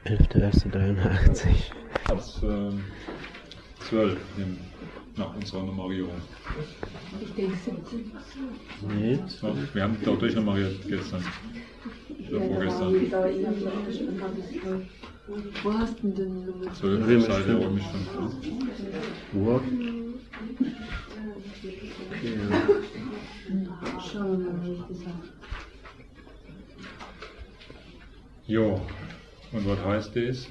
11.01.83. Platz 12 nach unserer Nummerierung. Ich denke 17. Nee, Ja, wir haben doch durchnummeriert gestern. Oder vorgestern. Wo hast du denn die Nummer? 12 Seite römisch 5. Uhr. Schauen wir mal, wie ich gesagt. Jo, und was heißt das?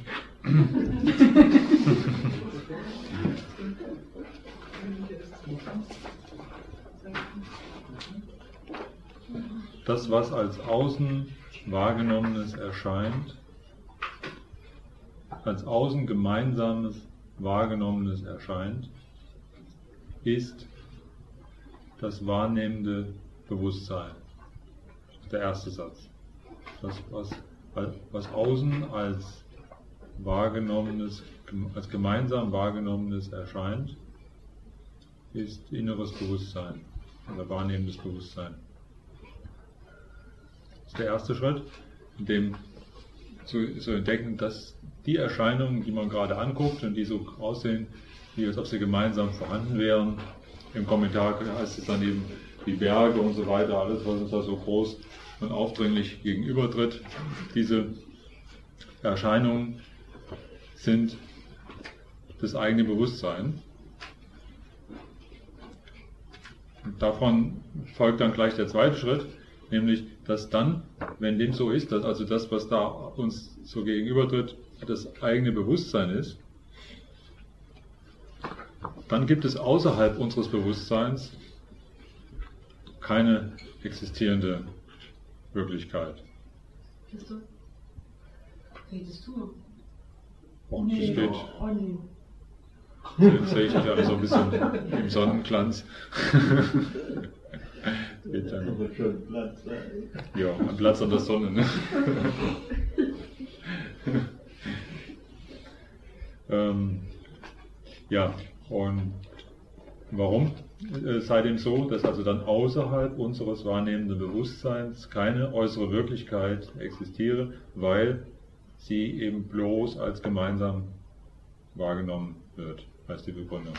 Das, was als außen wahrgenommenes erscheint, als außen gemeinsames wahrgenommenes erscheint, ist das wahrnehmende Bewusstsein. Das ist der erste Satz. Das, was außen als wahrgenommenes, als gemeinsam wahrgenommenes erscheint, ist inneres Bewusstsein oder wahrnehmendes Bewusstsein. Das ist der erste Schritt, in dem zu entdecken, dass die Erscheinungen, die man gerade anguckt und die so aussehen, wie als ob sie gemeinsam vorhanden wären, im Kommentar heißt es dann eben die Berge und so weiter, alles, was uns da so groß und aufdringlich gegenübertritt. Diese Erscheinungen sind das eigene Bewusstsein. Und davon folgt dann gleich der zweite Schritt, nämlich, dass dann, wenn dem so ist, dass also das, was da uns so gegenübertritt, das eigene Bewusstsein ist, dann gibt es außerhalb unseres Bewusstseins keine existierende Wirklichkeit. Redest du? Oh, das steht. Olli. Jetzt sehe ich dich alle so ein bisschen im Sonnenglanz. Geht dann. Ja, ein Platz an der Sonne, ne? Ja, und warum sei dem so, dass also dann außerhalb unseres wahrnehmenden Bewusstseins keine äußere Wirklichkeit existiere, weil sie eben bloß als gemeinsam wahrgenommen wird, heißt die Begründung.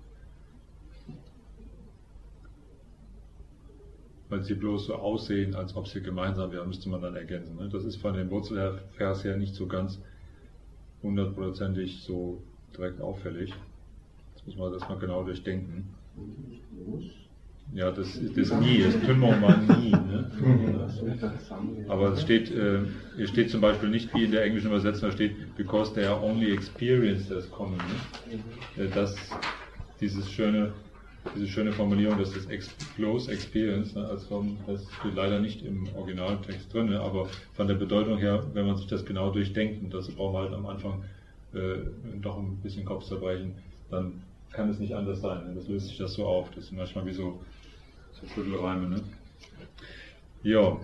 Weil sie bloß so aussehen, als ob sie gemeinsam wären, müsste man dann ergänzen. Ne? Das ist von dem Wurzelvers her nicht so ganz hundertprozentig so direkt auffällig. Das muss man das mal genau durchdenken. Ja, das nie, das tun wir mal nie. Ne? Aber es steht, hier steht zum Beispiel nicht wie in der englischen Übersetzung, da steht, because they are only experienced as common. Ne? Dass diese schöne Formulierung, dass das close experience, ne, das steht leider nicht im Originaltext drin, ne, aber von der Bedeutung her, wenn man sich das genau durchdenkt, und das braucht man halt am Anfang doch ein bisschen Kopfzerbrechen, dann kann es nicht anders sein. Ne? Das löst sich das so auf. Das sind manchmal wie so Schüttelreime. Ne? Ja.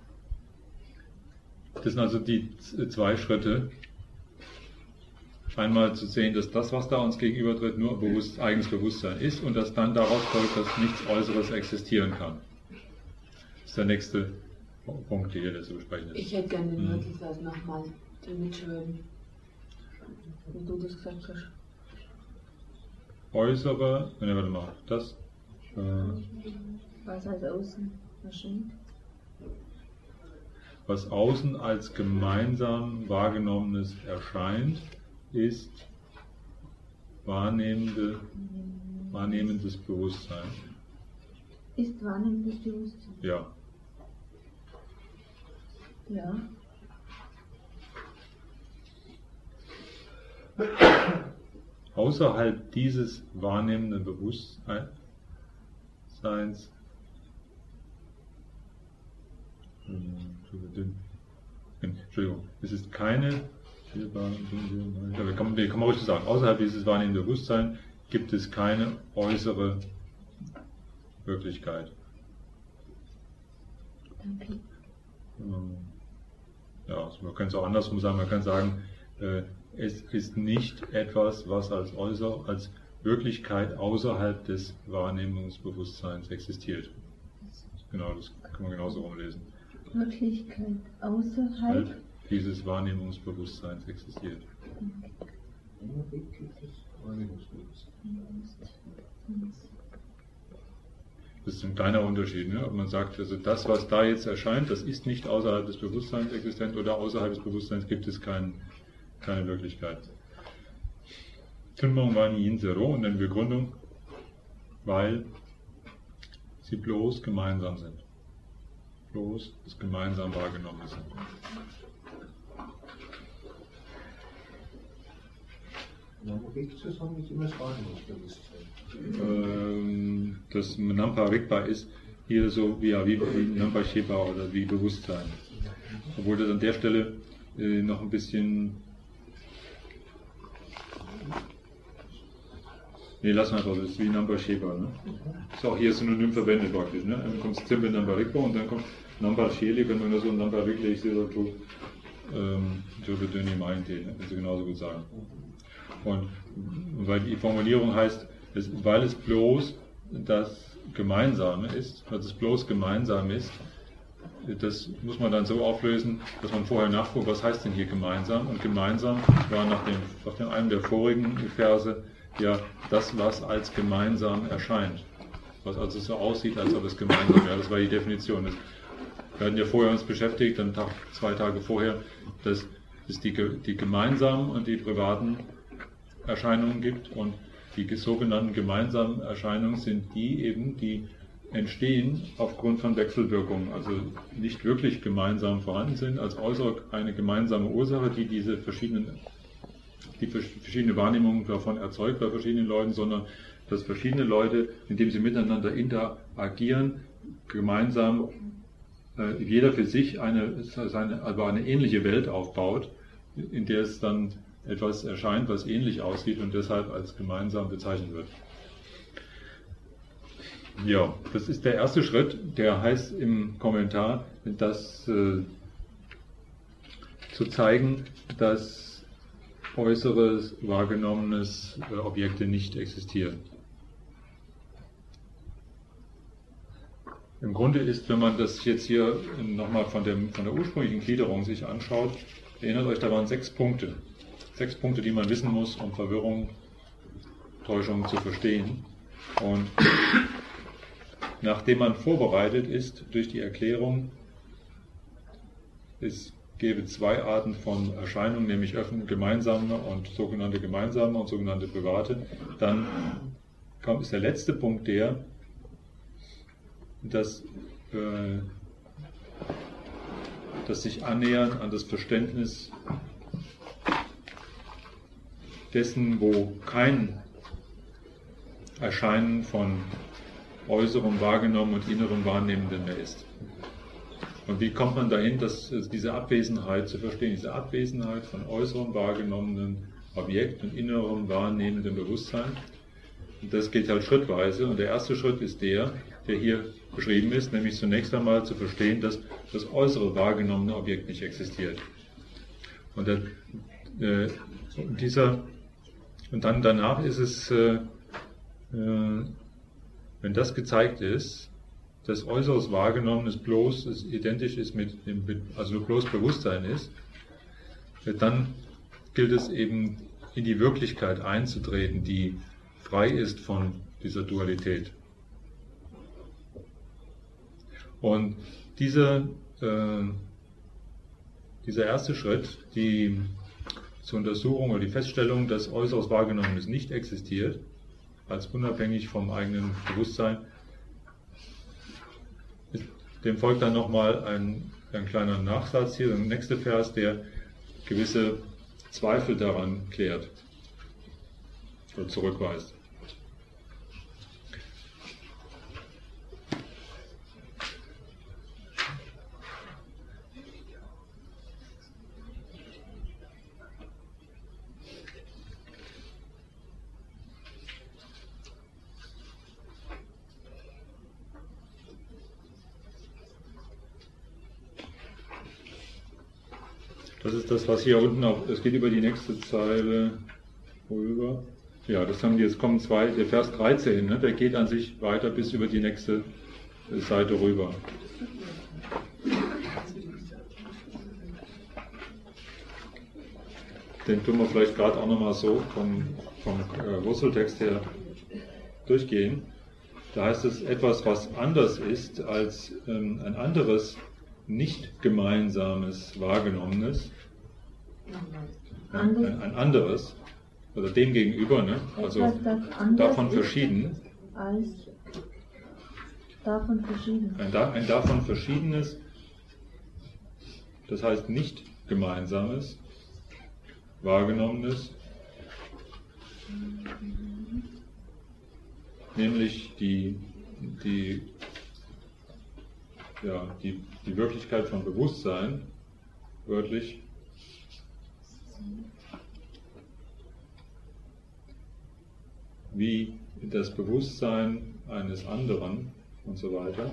Das sind also die zwei Schritte. Einmal zu sehen, dass das, was da uns gegenübertritt, nur eigenes Bewusstsein ist und dass dann daraus folgt, dass nichts Äußeres existieren kann. Das ist der nächste Punkt, der hier zu besprechen ist. Ich hätte gerne den Wörtersatz nochmal mitschreiben, wie du das gesagt hast. Äußere, ne, warte mal, das. Was als außen erscheint? Was außen als gemeinsam wahrgenommenes erscheint, ist wahrnehmendes Bewusstsein. Ist wahrnehmendes Bewusstsein? Ja. Ja. Außerhalb dieses wahrnehmenden Bewusstseins Entschuldigung, es ist keine, kann man ruhig so sagen, außerhalb dieses wahrnehmenden Bewusstseins gibt es keine äußere Wirklichkeit. Danke. Ja, also man kann es auch andersrum sagen, man kann sagen, es ist nicht etwas, was als Wirklichkeit außerhalb des Wahrnehmungsbewusstseins existiert. Genau, das kann man genauso rumlesen. Wirklichkeit außerhalb dieses Wahrnehmungsbewusstseins existiert. Das ist ein kleiner Unterschied, ne? Ob man sagt, also das, was da jetzt erscheint, das ist nicht außerhalb des Bewusstseins existent, oder außerhalb des Bewusstseins gibt es keine Wirklichkeit. Tunmong Wani Yin Zero und dann Begründung, weil sie bloß gemeinsam sind. Bloß das gemeinsam wahrgenommen sind. Zusammen ist immer das Wahrnehmungsbewusstsein. Das Nampa Rigpa ist hier so wie Nampa Shepa oder wie Bewusstsein. Obwohl das an der Stelle noch ein bisschen. Nee, lass mal einfach, das ist wie Nampa Shepa. Ne? Ist auch hier synonym verwendet praktisch. Ne? Dann kommt Simple Nampa Rigpa und dann kommt Nampa Sheli, können wir nur so Nampa Rigpa, ich sehe so, Jobedöni meinte, wenn Sie genauso gut sagen. Und weil die Formulierung heißt, weil es bloß das Gemeinsame ist, das muss man dann so auflösen, dass man vorher nachguckt, was heißt denn hier gemeinsam? Und gemeinsam war nach einem der vorigen Verse ja das, was als gemeinsam erscheint. Was also so aussieht, als ob es gemeinsam wäre. Das war die Definition. Wir hatten ja vorher uns beschäftigt, dann 2 Tage vorher, dass es die gemeinsamen und die privaten Erscheinungen gibt, und die sogenannten gemeinsamen Erscheinungen sind die entstehen aufgrund von Wechselwirkungen, also nicht wirklich gemeinsam vorhanden sind, als äußere eine gemeinsame Ursache, die verschiedene Wahrnehmungen davon erzeugt bei verschiedenen Leuten, sondern dass verschiedene Leute, indem sie miteinander interagieren, gemeinsam jeder für sich eine ähnliche Welt aufbaut, in der es dann etwas erscheint, was ähnlich aussieht und deshalb als gemeinsam bezeichnet wird. Ja, das ist der erste Schritt, der heißt im Kommentar, das zu zeigen, dass äußeres, wahrgenommenes Objekte nicht existieren. Im Grunde ist, wenn man das jetzt hier nochmal von der ursprünglichen Gliederung sich anschaut, erinnert euch, da waren 6 Punkte. 6 Punkte, die man wissen muss, um Verwirrung, Täuschung zu verstehen. Und nachdem man vorbereitet ist durch die Erklärung, es gäbe 2 Arten von Erscheinungen, nämlich gemeinsame und sogenannte private, dann ist der letzte Punkt das sich annähern an das Verständnis dessen, wo kein Erscheinen von äußerem Wahrgenommen und innerem Wahrnehmenden mehr ist. Und wie kommt man dahin, diese Abwesenheit zu verstehen, diese Abwesenheit von äußerem wahrgenommenen Objekt und innerem wahrnehmenden Bewusstsein? Und das geht halt schrittweise, und der erste Schritt ist der hier beschrieben ist, nämlich zunächst einmal zu verstehen, dass das äußere wahrgenommene Objekt nicht existiert. Und dann danach ist es, wenn das gezeigt ist, dass äußeres Wahrgenommenes bloß identisch ist also bloß Bewusstsein ist, dann gilt es eben in die Wirklichkeit einzutreten, die frei ist von dieser Dualität. Und dieser erste Schritt, die zur Untersuchung oder die Feststellung, dass äußeres Wahrgenommenes nicht existiert, als unabhängig vom eigenen Bewusstsein, dem folgt dann nochmal ein kleiner Nachsatz hier, der nächste Vers, der gewisse Zweifel daran klärt oder zurückweist. Das ist das, was hier unten es geht über die nächste Zeile rüber. Ja, das haben die, jetzt kommen der Vers 13, ne, der geht an sich weiter bis über die nächste Seite rüber. den tun wir vielleicht gerade auch nochmal so vom Wurzeltext her durchgehen. Da heißt es, etwas, was anders ist als ein anderes, nicht gemeinsames, wahrgenommenes, ein anderes, oder dem gegenüber, ne? Also davon verschieden. Davon verschieden. Ein davon verschiedenes, das heißt nicht gemeinsames, wahrgenommenes, nämlich die Wirklichkeit von Bewusstsein, wörtlich, wie das Bewusstsein eines anderen und so weiter.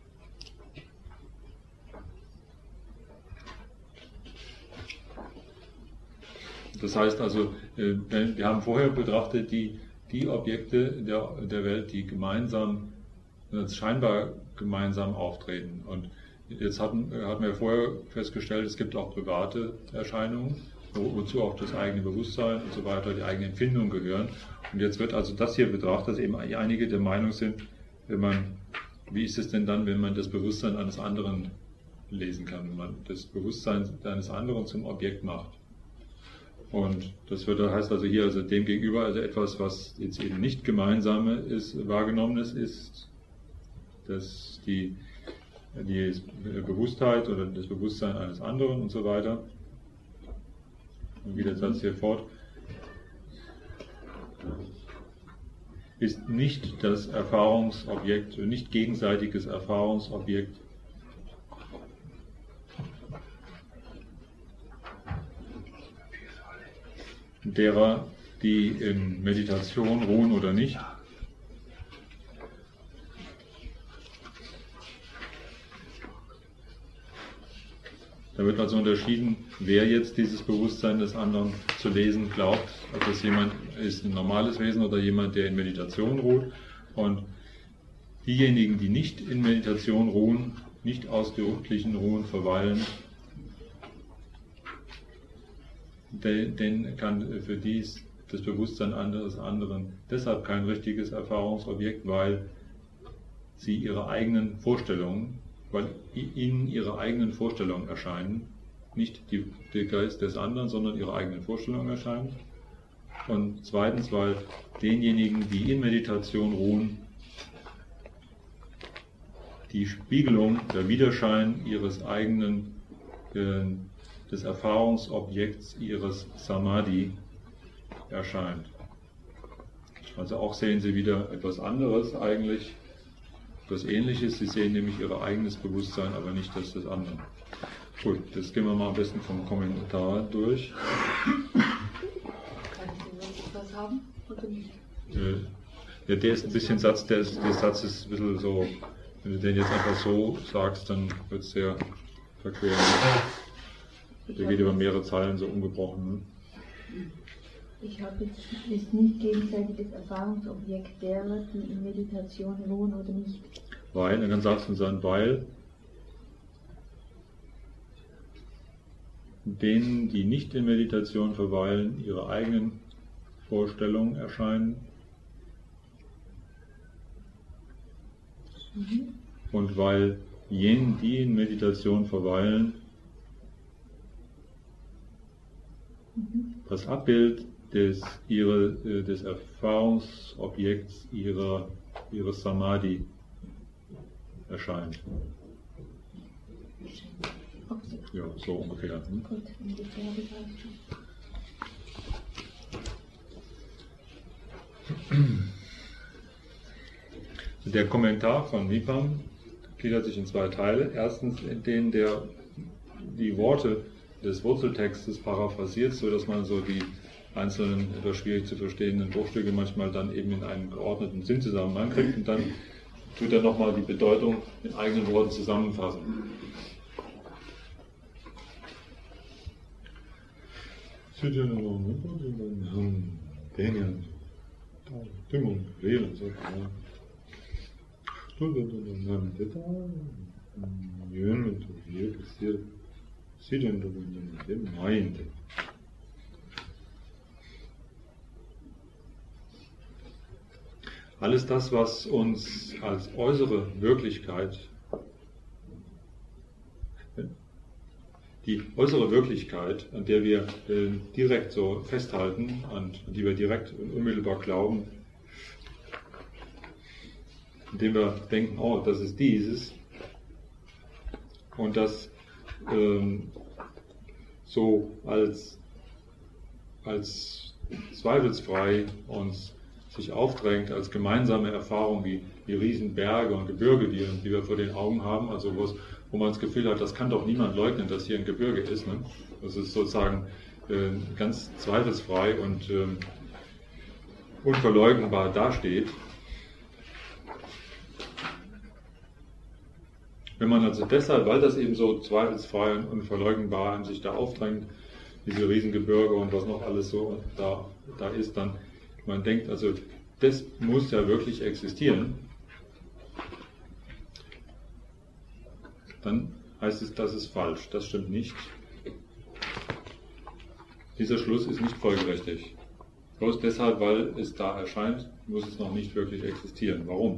Das heißt also, wir haben vorher betrachtet die Objekte der Welt, die scheinbar gemeinsam auftreten. Und jetzt hatten wir vorher festgestellt, es gibt auch private Erscheinungen, wozu auch das eigene Bewusstsein und so weiter, die eigene Empfindung gehören. Und jetzt wird also das hier betrachtet, dass eben einige der Meinung sind, wie ist es denn dann, wenn man das Bewusstsein eines anderen lesen kann, wenn man das Bewusstsein eines anderen zum Objekt macht. Und das heißt also hier, also dem gegenüber, also etwas, was jetzt eben nicht gemeinsame ist, wahrgenommenes ist, dass die Bewusstheit oder das Bewusstsein eines anderen und so weiter. Und wie der Satz hier fort, ist nicht das Erfahrungsobjekt, nicht gegenseitiges Erfahrungsobjekt derer, die in Meditation ruhen oder nicht. Da wird also unterschieden, wer jetzt dieses Bewusstsein des anderen zu lesen glaubt, ob das jemand ist, ein normales Wesen oder jemand, der in Meditation ruht. Und diejenigen, die nicht in Meditation ruhen, nicht ausdrücklichen Ruhen verweilen, denn kann für dies das Bewusstsein des anderen deshalb kein richtiges Erfahrungsobjekt, weil sie ihre eigenen Vorstellungen, weil ihnen ihre eigenen Vorstellungen erscheinen, nicht der Geist des anderen, sondern ihre eigenen Vorstellungen erscheinen. Und zweitens, weil denjenigen, die in Meditation ruhen, die Spiegelung, der Widerschein ihres eigenen, des Erfahrungsobjekts ihres Samadhi erscheint. Also auch sehen sie wieder etwas anderes eigentlich, etwas Ähnliches. Sie sehen nämlich ihr eigenes Bewusstsein, aber nicht das des anderen. Gut, jetzt gehen wir mal am besten vom Kommentar durch. Kann ich was haben oder nicht? Ja, der ist ein bisschen der Satz ist ein bisschen so, wenn du den jetzt einfach so sagst, dann wird es sehr verqueren. Der geht über mehrere Zeilen so ungebrochen. Ne? Ich habe jetzt, ist nicht gegenseitiges Erfahrungsobjekt derer, die in Meditation ruhen oder nicht. Weil, dann sagst du dann, weil denen, die nicht in Meditation verweilen, ihre eigenen Vorstellungen erscheinen. Und weil jenen, die in Meditation verweilen, das Abbild des Erfahrungsobjekts ihres Samadhi erscheint. Ja, so ungefähr. Gut, ungefähr habe ich auch. Der Kommentar von Mipam gliedert sich in zwei Teile. Erstens, in denen der die Worte des Wurzeltextes paraphrasiert, sodass man so die einzelnen etwas schwierig zu verstehenden Bruchstücke manchmal dann eben in einen geordneten Sinnzusammenhang kriegt, und dann tut er nochmal die Bedeutung in eigenen Worten zusammenfassen. alles das, was uns als äußere Wirklichkeit, die äußere Wirklichkeit, an der wir direkt so festhalten, an die wir direkt und unmittelbar glauben, indem wir denken, oh, das ist dieses, und das so als zweifelsfrei uns sich aufdrängt, als gemeinsame Erfahrung wie Riesenberge und Gebirge, die wir vor den Augen haben, also wo man das Gefühl hat, das kann doch niemand leugnen, dass hier ein Gebirge ist. Ne? Das ist sozusagen ganz zweifelsfrei und unverleugnbar dasteht. Wenn man also deshalb, weil das eben so zweifelsfrei und unverleugnbar sich da aufdrängt, diese Riesengebirge und was noch alles so da ist, dann man denkt, also das muss ja wirklich existieren, dann heißt es, das ist falsch, das stimmt nicht. Dieser Schluss ist nicht folgerichtig. Bloß deshalb, weil es da erscheint, muss es noch nicht wirklich existieren. Warum?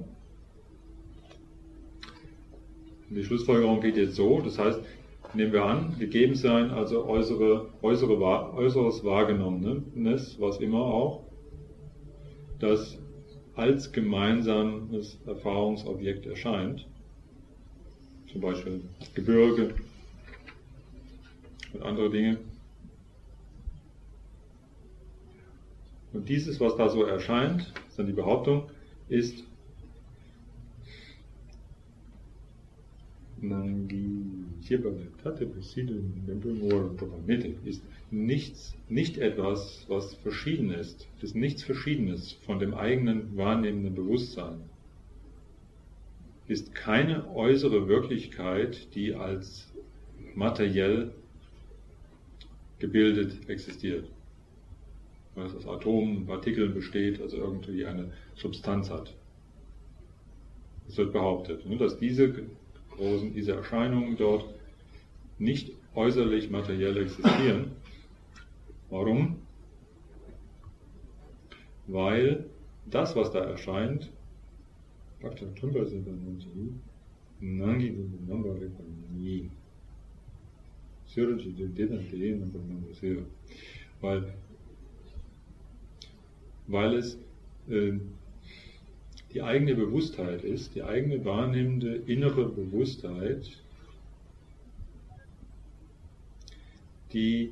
Die Schlussfolgerung geht jetzt so, das heißt, nehmen wir an, Gegebensein, also äußeres Wahrgenommenes, was immer auch, das als gemeinsames Erfahrungsobjekt erscheint, zum Beispiel Gebirge und andere Dinge. Und dieses, was da so erscheint, das ist dann die Behauptung, ist nicht etwas, was verschieden ist. Es ist nichts Verschiedenes von dem eigenen wahrnehmenden Bewusstsein. Ist keine äußere Wirklichkeit, die als materiell gebildet existiert. Weil es aus Atomen, Partikeln besteht, also irgendwie eine Substanz hat. Es wird behauptet, dass diese Erscheinungen dort nicht äußerlich materiell existieren. Warum? Weil das, was da erscheint, weil es die eigene Bewusstheit ist, die eigene wahrnehmende innere Bewusstheit, die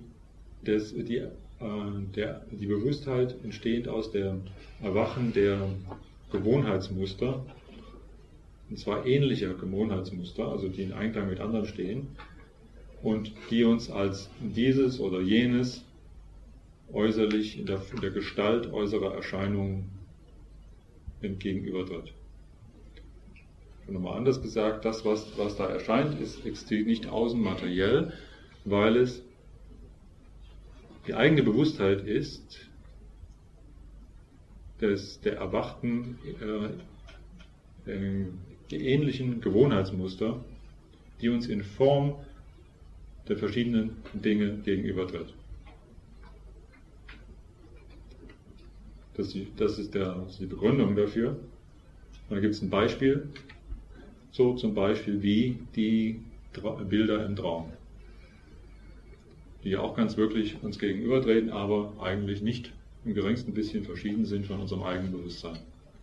Bewusstheit entstehend aus dem Erwachen der Gewohnheitsmuster, und zwar ähnlicher Gewohnheitsmuster, also die in Einklang mit anderen stehen, und die uns als dieses oder jenes äußerlich in der Gestalt äußerer Erscheinungen gegenübertritt. Nochmal anders gesagt, das, was da erscheint, existiert nicht außen materiell, weil es die eigene Bewusstheit ist, der erwachten, ähnlichen Gewohnheitsmuster, die uns in Form der verschiedenen Dinge gegenübertritt. Das ist die Begründung dafür. Und da gibt es ein Beispiel, so zum Beispiel wie die Bilder im Traum, die ja auch ganz wirklich uns gegenübertreten, aber eigentlich nicht im geringsten bisschen verschieden sind von unserem eigenen Bewusstsein.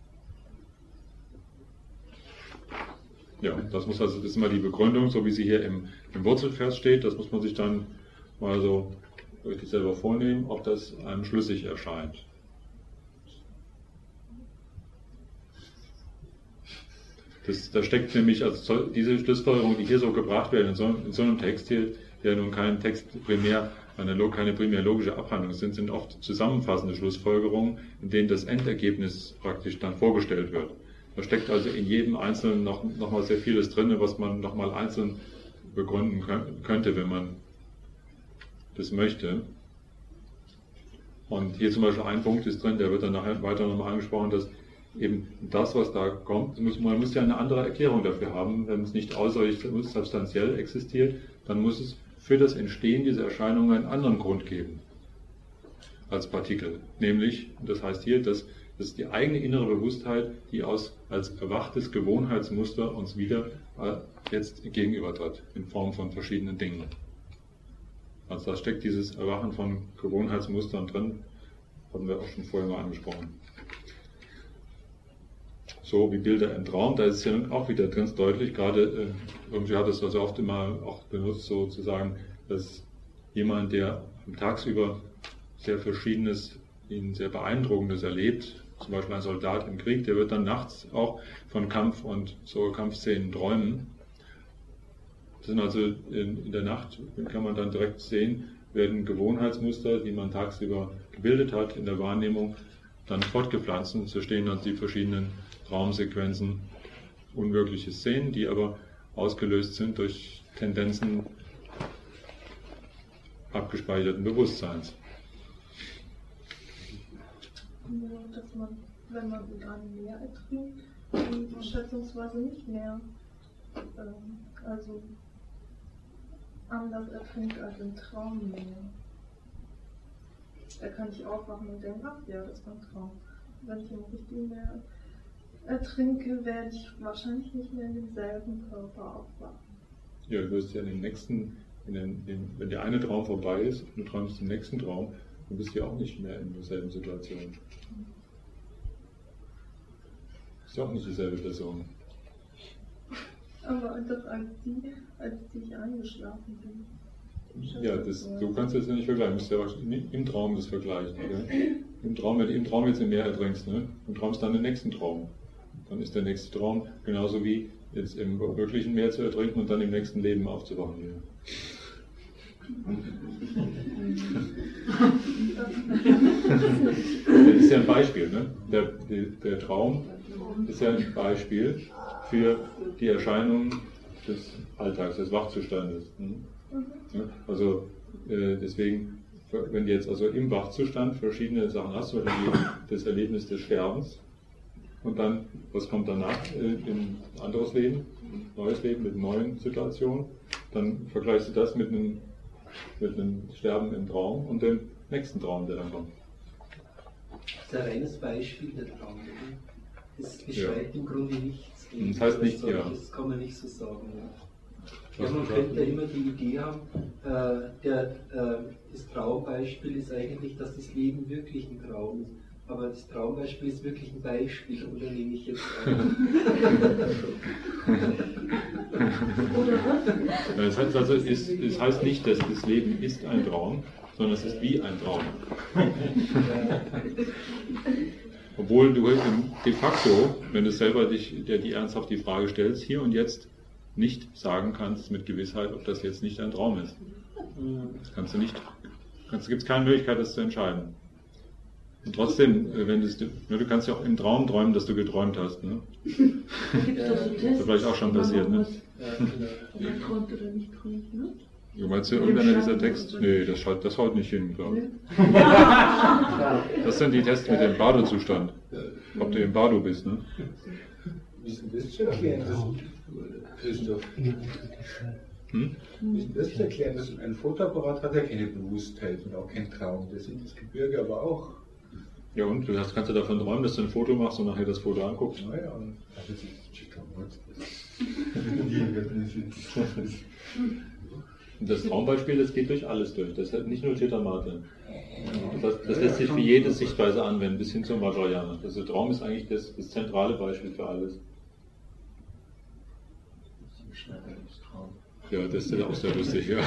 Ja, das ist immer die Begründung, so wie sie hier im Wurzelvers steht. Das muss man sich dann mal so richtig selber vornehmen, ob das einem schlüssig erscheint. Da steckt nämlich, also diese Schlussfolgerungen, die hier so gebracht werden, in so einem Text hier, der nun kein Text keine primär logische Abhandlung sind oft zusammenfassende Schlussfolgerungen, in denen das Endergebnis praktisch dann vorgestellt wird. Da steckt also in jedem Einzelnen noch mal sehr vieles drin, was man noch mal einzeln begründen könnte, wenn man das möchte. Und hier zum Beispiel ein Punkt ist drin, der wird dann nachher weiter nochmal angesprochen, dass eben das, was da kommt, man muss ja eine andere Erklärung dafür haben. Wenn es nicht äußerlich substanziell existiert, dann muss es für das Entstehen dieser Erscheinungen einen anderen Grund geben. als Partikel. Nämlich, das heißt hier, das ist die eigene innere Bewusstheit, die als erwachtes Gewohnheitsmuster uns wieder jetzt gegenübertritt, in Form von verschiedenen Dingen. Also da steckt dieses Erwachen von Gewohnheitsmustern drin, hatten wir auch schon vorher mal angesprochen. So wie Bilder im Traum, da ist es ja auch wieder ganz deutlich, gerade irgendwie hat es also oft immer auch benutzt, sozusagen, dass jemand, der tagsüber sehr Verschiedenes, sehr Beeindruckendes erlebt, zum Beispiel ein Soldat im Krieg, der wird dann nachts auch von Kampf und so Kampfszenen träumen. Das sind also in der Nacht, kann man dann direkt sehen, werden Gewohnheitsmuster, die man tagsüber gebildet hat in der Wahrnehmung, dann fortgepflanzt und so stehen dann die verschiedenen Traumsequenzen, unwirkliche Szenen, die aber ausgelöst sind durch Tendenzen abgespeicherten Bewusstseins. Nur, dass man, wenn man in einem Meer ertrinkt, schätzungsweise nicht mehr also anders ertrinkt als im Traummeer. Da kann ich aufwachen und denken, ach ja, das war ein Traum. Wenn ich im richtigen Meer ertrinke, werde ich wahrscheinlich nicht mehr in demselben Körper aufwachen. Ja, du wirst ja in den nächsten, wenn der eine Traum vorbei ist und du träumst den nächsten Traum, dann bist du ja auch nicht mehr in derselben Situation. Du bist ja auch nicht dieselbe Person. Aber das als ich eingeschlafen bin. Ja, du kannst das ja nicht vergleichen, du musst ja im Traum das vergleichen. Okay? Im Traum, wenn du im Traum jetzt im Meer ertrinkst, ne, und träumst dann den nächsten Traum, dann ist der nächste Traum genauso wie jetzt im wirklichen Meer zu ertrinken und dann im nächsten Leben aufzuwachen wieder. Das ist ja ein Beispiel, ne? Der Traum ist ja ein Beispiel für die Erscheinungen des Alltags, des Wachzustandes. Also deswegen, wenn du jetzt also im Wachzustand verschiedene Sachen hast, zum Beispiel das Erlebnis des Sterbens und dann, was kommt danach, ein anderes Leben, neues Leben mit neuen Situationen, dann vergleichst du das mit einem Sterben im Traum und dem nächsten Traum, der dann kommt. Das ist ein reines Beispiel, der Traum. Das beschreibt im Grunde nichts. Das heißt nicht, ja. Das kann man nicht so sagen. Ja, man könnte ja immer die Idee haben, das Traumbeispiel ist eigentlich, dass das Leben wirklich ein Traum ist. Aber das Traumbeispiel ist wirklich ein Beispiel, oder nehme ich jetzt an? Das heißt also, es heißt nicht, dass das Leben ist ein Traum, sondern es ist wie ein Traum. Obwohl du de facto, wenn du selber dir ernsthaft die Frage stellst, hier und jetzt nicht sagen kannst mit Gewissheit, ob das jetzt nicht ein Traum ist. Kannst du nicht. Gibt es keine Möglichkeit, das zu entscheiden. Und trotzdem, du kannst ja auch im Traum träumen, dass du geträumt hast. Ne? Das ist vielleicht auch schon passiert. Ne? Man träumt oder nicht träumt, ne? Du meinst ja irgendeiner dieser Text? Nee, das haut nicht hin, glaube ich. Das sind die Tests mit dem Bardo-Zustand. Ob du im Bardo bist, ne? Wie ist denn das zu erklären, Christoph? Wie ist denn das zu erklären, dass ein Fotoapparat hat ja keine Bewusstheit und auch keinen Traum. Das sind das Gebirge aber auch. Ja, und kannst du davon träumen, dass du ein Foto machst und nachher das Foto anguckst? Naja, und das Traumbeispiel, das geht durch alles durch. Das hat nicht nur Chittamata. Das lässt sich für jede Sichtweise anwenden, bis hin zum Vajrayana. Also der Traum ist eigentlich das zentrale Beispiel für alles. Ja, das ist ja auch sehr lustig, ja.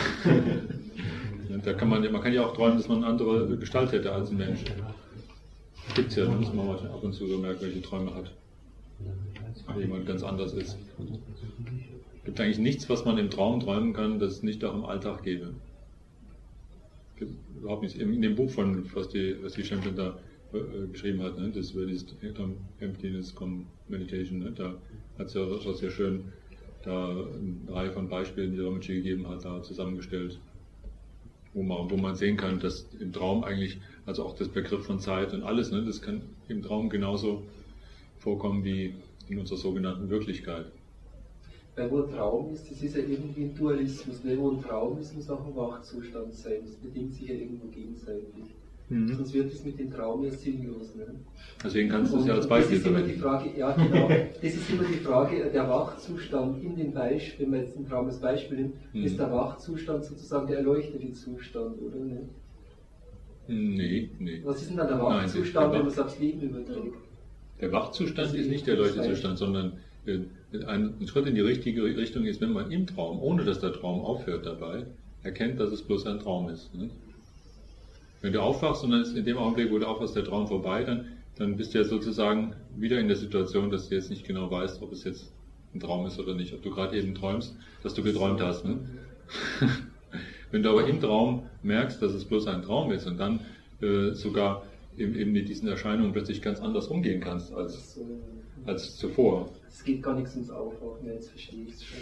Man kann ja auch träumen, dass man eine andere Gestalt hätte als ein Mensch. Gibt es ja, dass man ab und zu so merkwürdige Träume hat. Weil jemand ganz anders ist. Es gibt eigentlich nichts, was man im Traum träumen kann, das es nicht auch im Alltag gäbe. Überhaupt nicht. In dem Buch, was die Champion da geschrieben hat, ne, das über dieses Emptiness Meditation, ne, da hat sie ja sehr schön da eine Reihe von Beispielen, die Rinpoche gegeben hat, da zusammengestellt, wo man sehen kann, dass im Traum eigentlich, also auch das Begriff von Zeit und alles, ne, das kann im Traum genauso vorkommen wie in unserer sogenannten Wirklichkeit. Weil wo ein Traum ist, das ist ja irgendwie ein Dualismus. Ne? Wo ein Traum ist, muss auch ein Wachzustand sein. Das bedingt sich ja irgendwo gegenseitig. Sonst wird es mit dem Traum ja sinnlos. Ne? Deswegen kannst du es ja als Beispiel verwenden. Das ist immer die Frage, ja genau, das ist immer die Frage, der Wachzustand in dem Beispiel, wenn man jetzt den Traum als Beispiel nimmt, ist der Wachzustand sozusagen der erleuchtete Zustand, oder nicht? Nee. Was ist denn dann der Wachzustand, wenn man es aufs Leben überträgt? Der Wachzustand ist nicht der erleuchtete Zustand, sondern ein Schritt in die richtige Richtung ist, wenn man im Traum, ohne dass der Traum aufhört dabei, erkennt, dass es bloß ein Traum ist. Ne? Wenn du aufwachst und dann ist in dem Augenblick, wo du aufwachst, der Traum vorbei, dann bist du ja sozusagen wieder in der Situation, dass du jetzt nicht genau weißt, ob es jetzt ein Traum ist oder nicht, ob du gerade eben träumst, dass du geträumt hast. Ne? Wenn du aber im Traum merkst, dass es bloß ein Traum ist und dann sogar eben mit diesen Erscheinungen plötzlich ganz anders umgehen kannst als zuvor. Es geht gar nichts ums Aufwachen, jetzt verstehe ich es schon.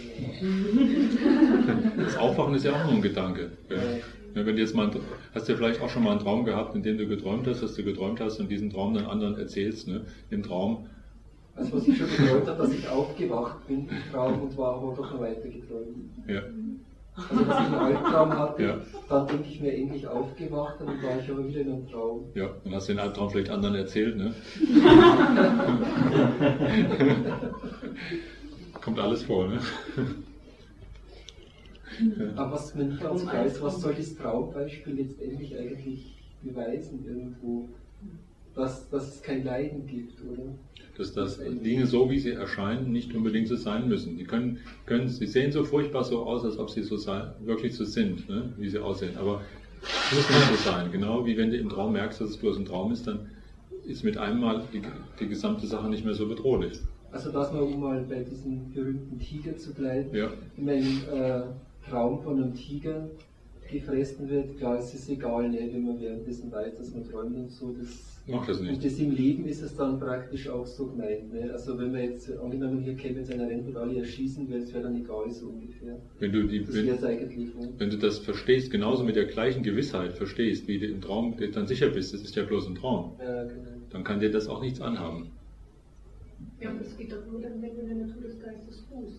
Das Aufwachen ist ja auch nur ein Gedanke. Ja. Wenn du jetzt hast du ja vielleicht auch schon mal einen Traum gehabt, in dem du geträumt hast, dass du geträumt hast und diesen Traum dann anderen erzählst, ne? Im Traum. Also was ich schon geträumt habe, dass ich aufgewacht bin im Traum und war aber doch noch weiter geträumt. Ja. Also dass ich einen Albtraum hatte, dann denke ich mir endlich aufgewacht, dann war ich aber wieder in einem Traum. Ja, dann hast du den Albtraum vielleicht anderen erzählt, ne? Kommt alles vor, ne? Aber was man nicht ganz weiß, was soll das Traumbeispiel letztendlich eigentlich beweisen irgendwo? Dass es kein Leiden gibt, oder? Dass Dinge so, wie sie erscheinen, nicht unbedingt so sein müssen. Sie sehen so furchtbar so aus, als ob sie wirklich so sind, ne? Wie sie aussehen. Aber es muss nicht so sein. Genau wie wenn du im Traum merkst, dass es bloß ein Traum ist, dann ist mit einem Mal die gesamte Sache nicht mehr so bedrohlich. Also dass man, um mal bei diesem berühmten Tiger zu bleiben, ja. Wenn ein Traum von einem Tiger gefressen wird, klar, es ist egal, ne, wenn man währenddessen weiß, dass man träumt und so. Macht das nicht. Und das im Leben ist es dann praktisch auch so gemeint. Ne? Also wenn man jetzt, angenommen hier käme jetzt einer rennt und alle erschießen, wäre es dann egal, so ungefähr. Wenn du das verstehst, genauso mit der gleichen Gewissheit verstehst, wie du im Traum dann sicher bist, das ist ja bloß ein Traum, dann kann dir das auch nichts anhaben. Ja, aber das geht doch nur dann, wenn du in der Natur des Geistes ruhst.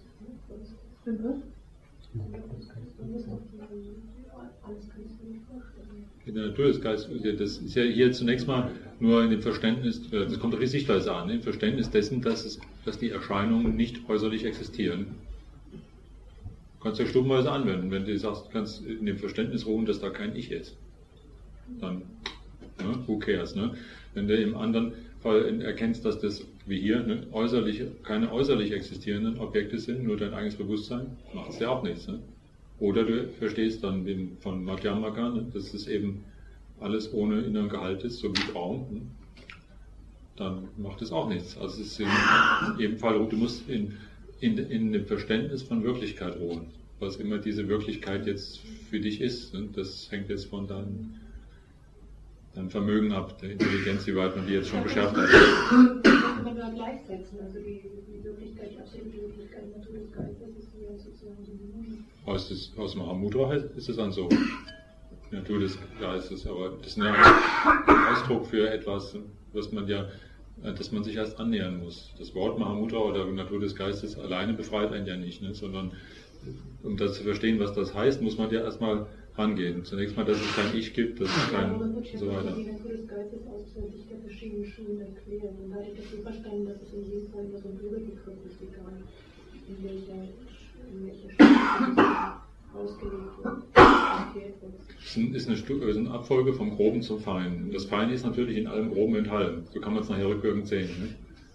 Alles kannst du nicht vorstellen. In der Natur des Geistes, das ist ja hier zunächst mal nur in dem Verständnis, das kommt auf die Sichtweise an, im Verständnis dessen, dass die Erscheinungen nicht äußerlich existieren. Du kannst ja stufenweise anwenden, wenn du sagst, du kannst in dem Verständnis ruhen, dass da kein Ich ist. Dann, ne, who cares, ne? Wenn du im anderen Fall erkennst, dass das, wie hier, ne, keine äußerlich existierenden Objekte sind, nur dein eigenes Bewusstsein, macht es ja auch nichts. Ne? Oder du verstehst dann von Madhyamaka, ne, dass es eben alles ohne inneren Gehalt ist, so wie Traum, ne? Dann macht es auch nichts. Also es ist in jedem Fall, du musst in dem Verständnis von Wirklichkeit ruhen, was immer diese Wirklichkeit jetzt für dich ist. Ne? Das hängt jetzt von deinem Vermögen ab, der Intelligenz, wie weit man die jetzt schon geschärft hat. Kann man da gleichsetzen, also die Wirklichkeit, die absolute Wirklichkeit, die Natur des Geistes ist ja sozusagen so. Aus Mahamudra ist es dann so. Die Natur des Geistes, aber das ist ein Ausdruck für etwas, dass man sich erst annähern muss. Das Wort Mahamudra oder Natur des Geistes alleine befreit einen ja nicht, ne? Sondern um das zu verstehen, was das heißt, muss man ja erstmal rangehen. Zunächst mal, dass es kein Ich gibt, dass es kein und so weiter. Die Natur des Geistes aus Sicht der verschiedenen Schulen erklären. Und da hatte ich das so verstanden, dass es in jedem Fall immer so ein Überbegriff ist, egal in welcher Schule ausgelegt wird. Es ist eine Abfolge vom Groben zum Feinen. Das Feine ist natürlich in allem Groben enthalten. So kann man es nachher rückwirkend sehen. Ne?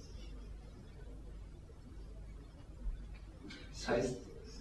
Das heißt,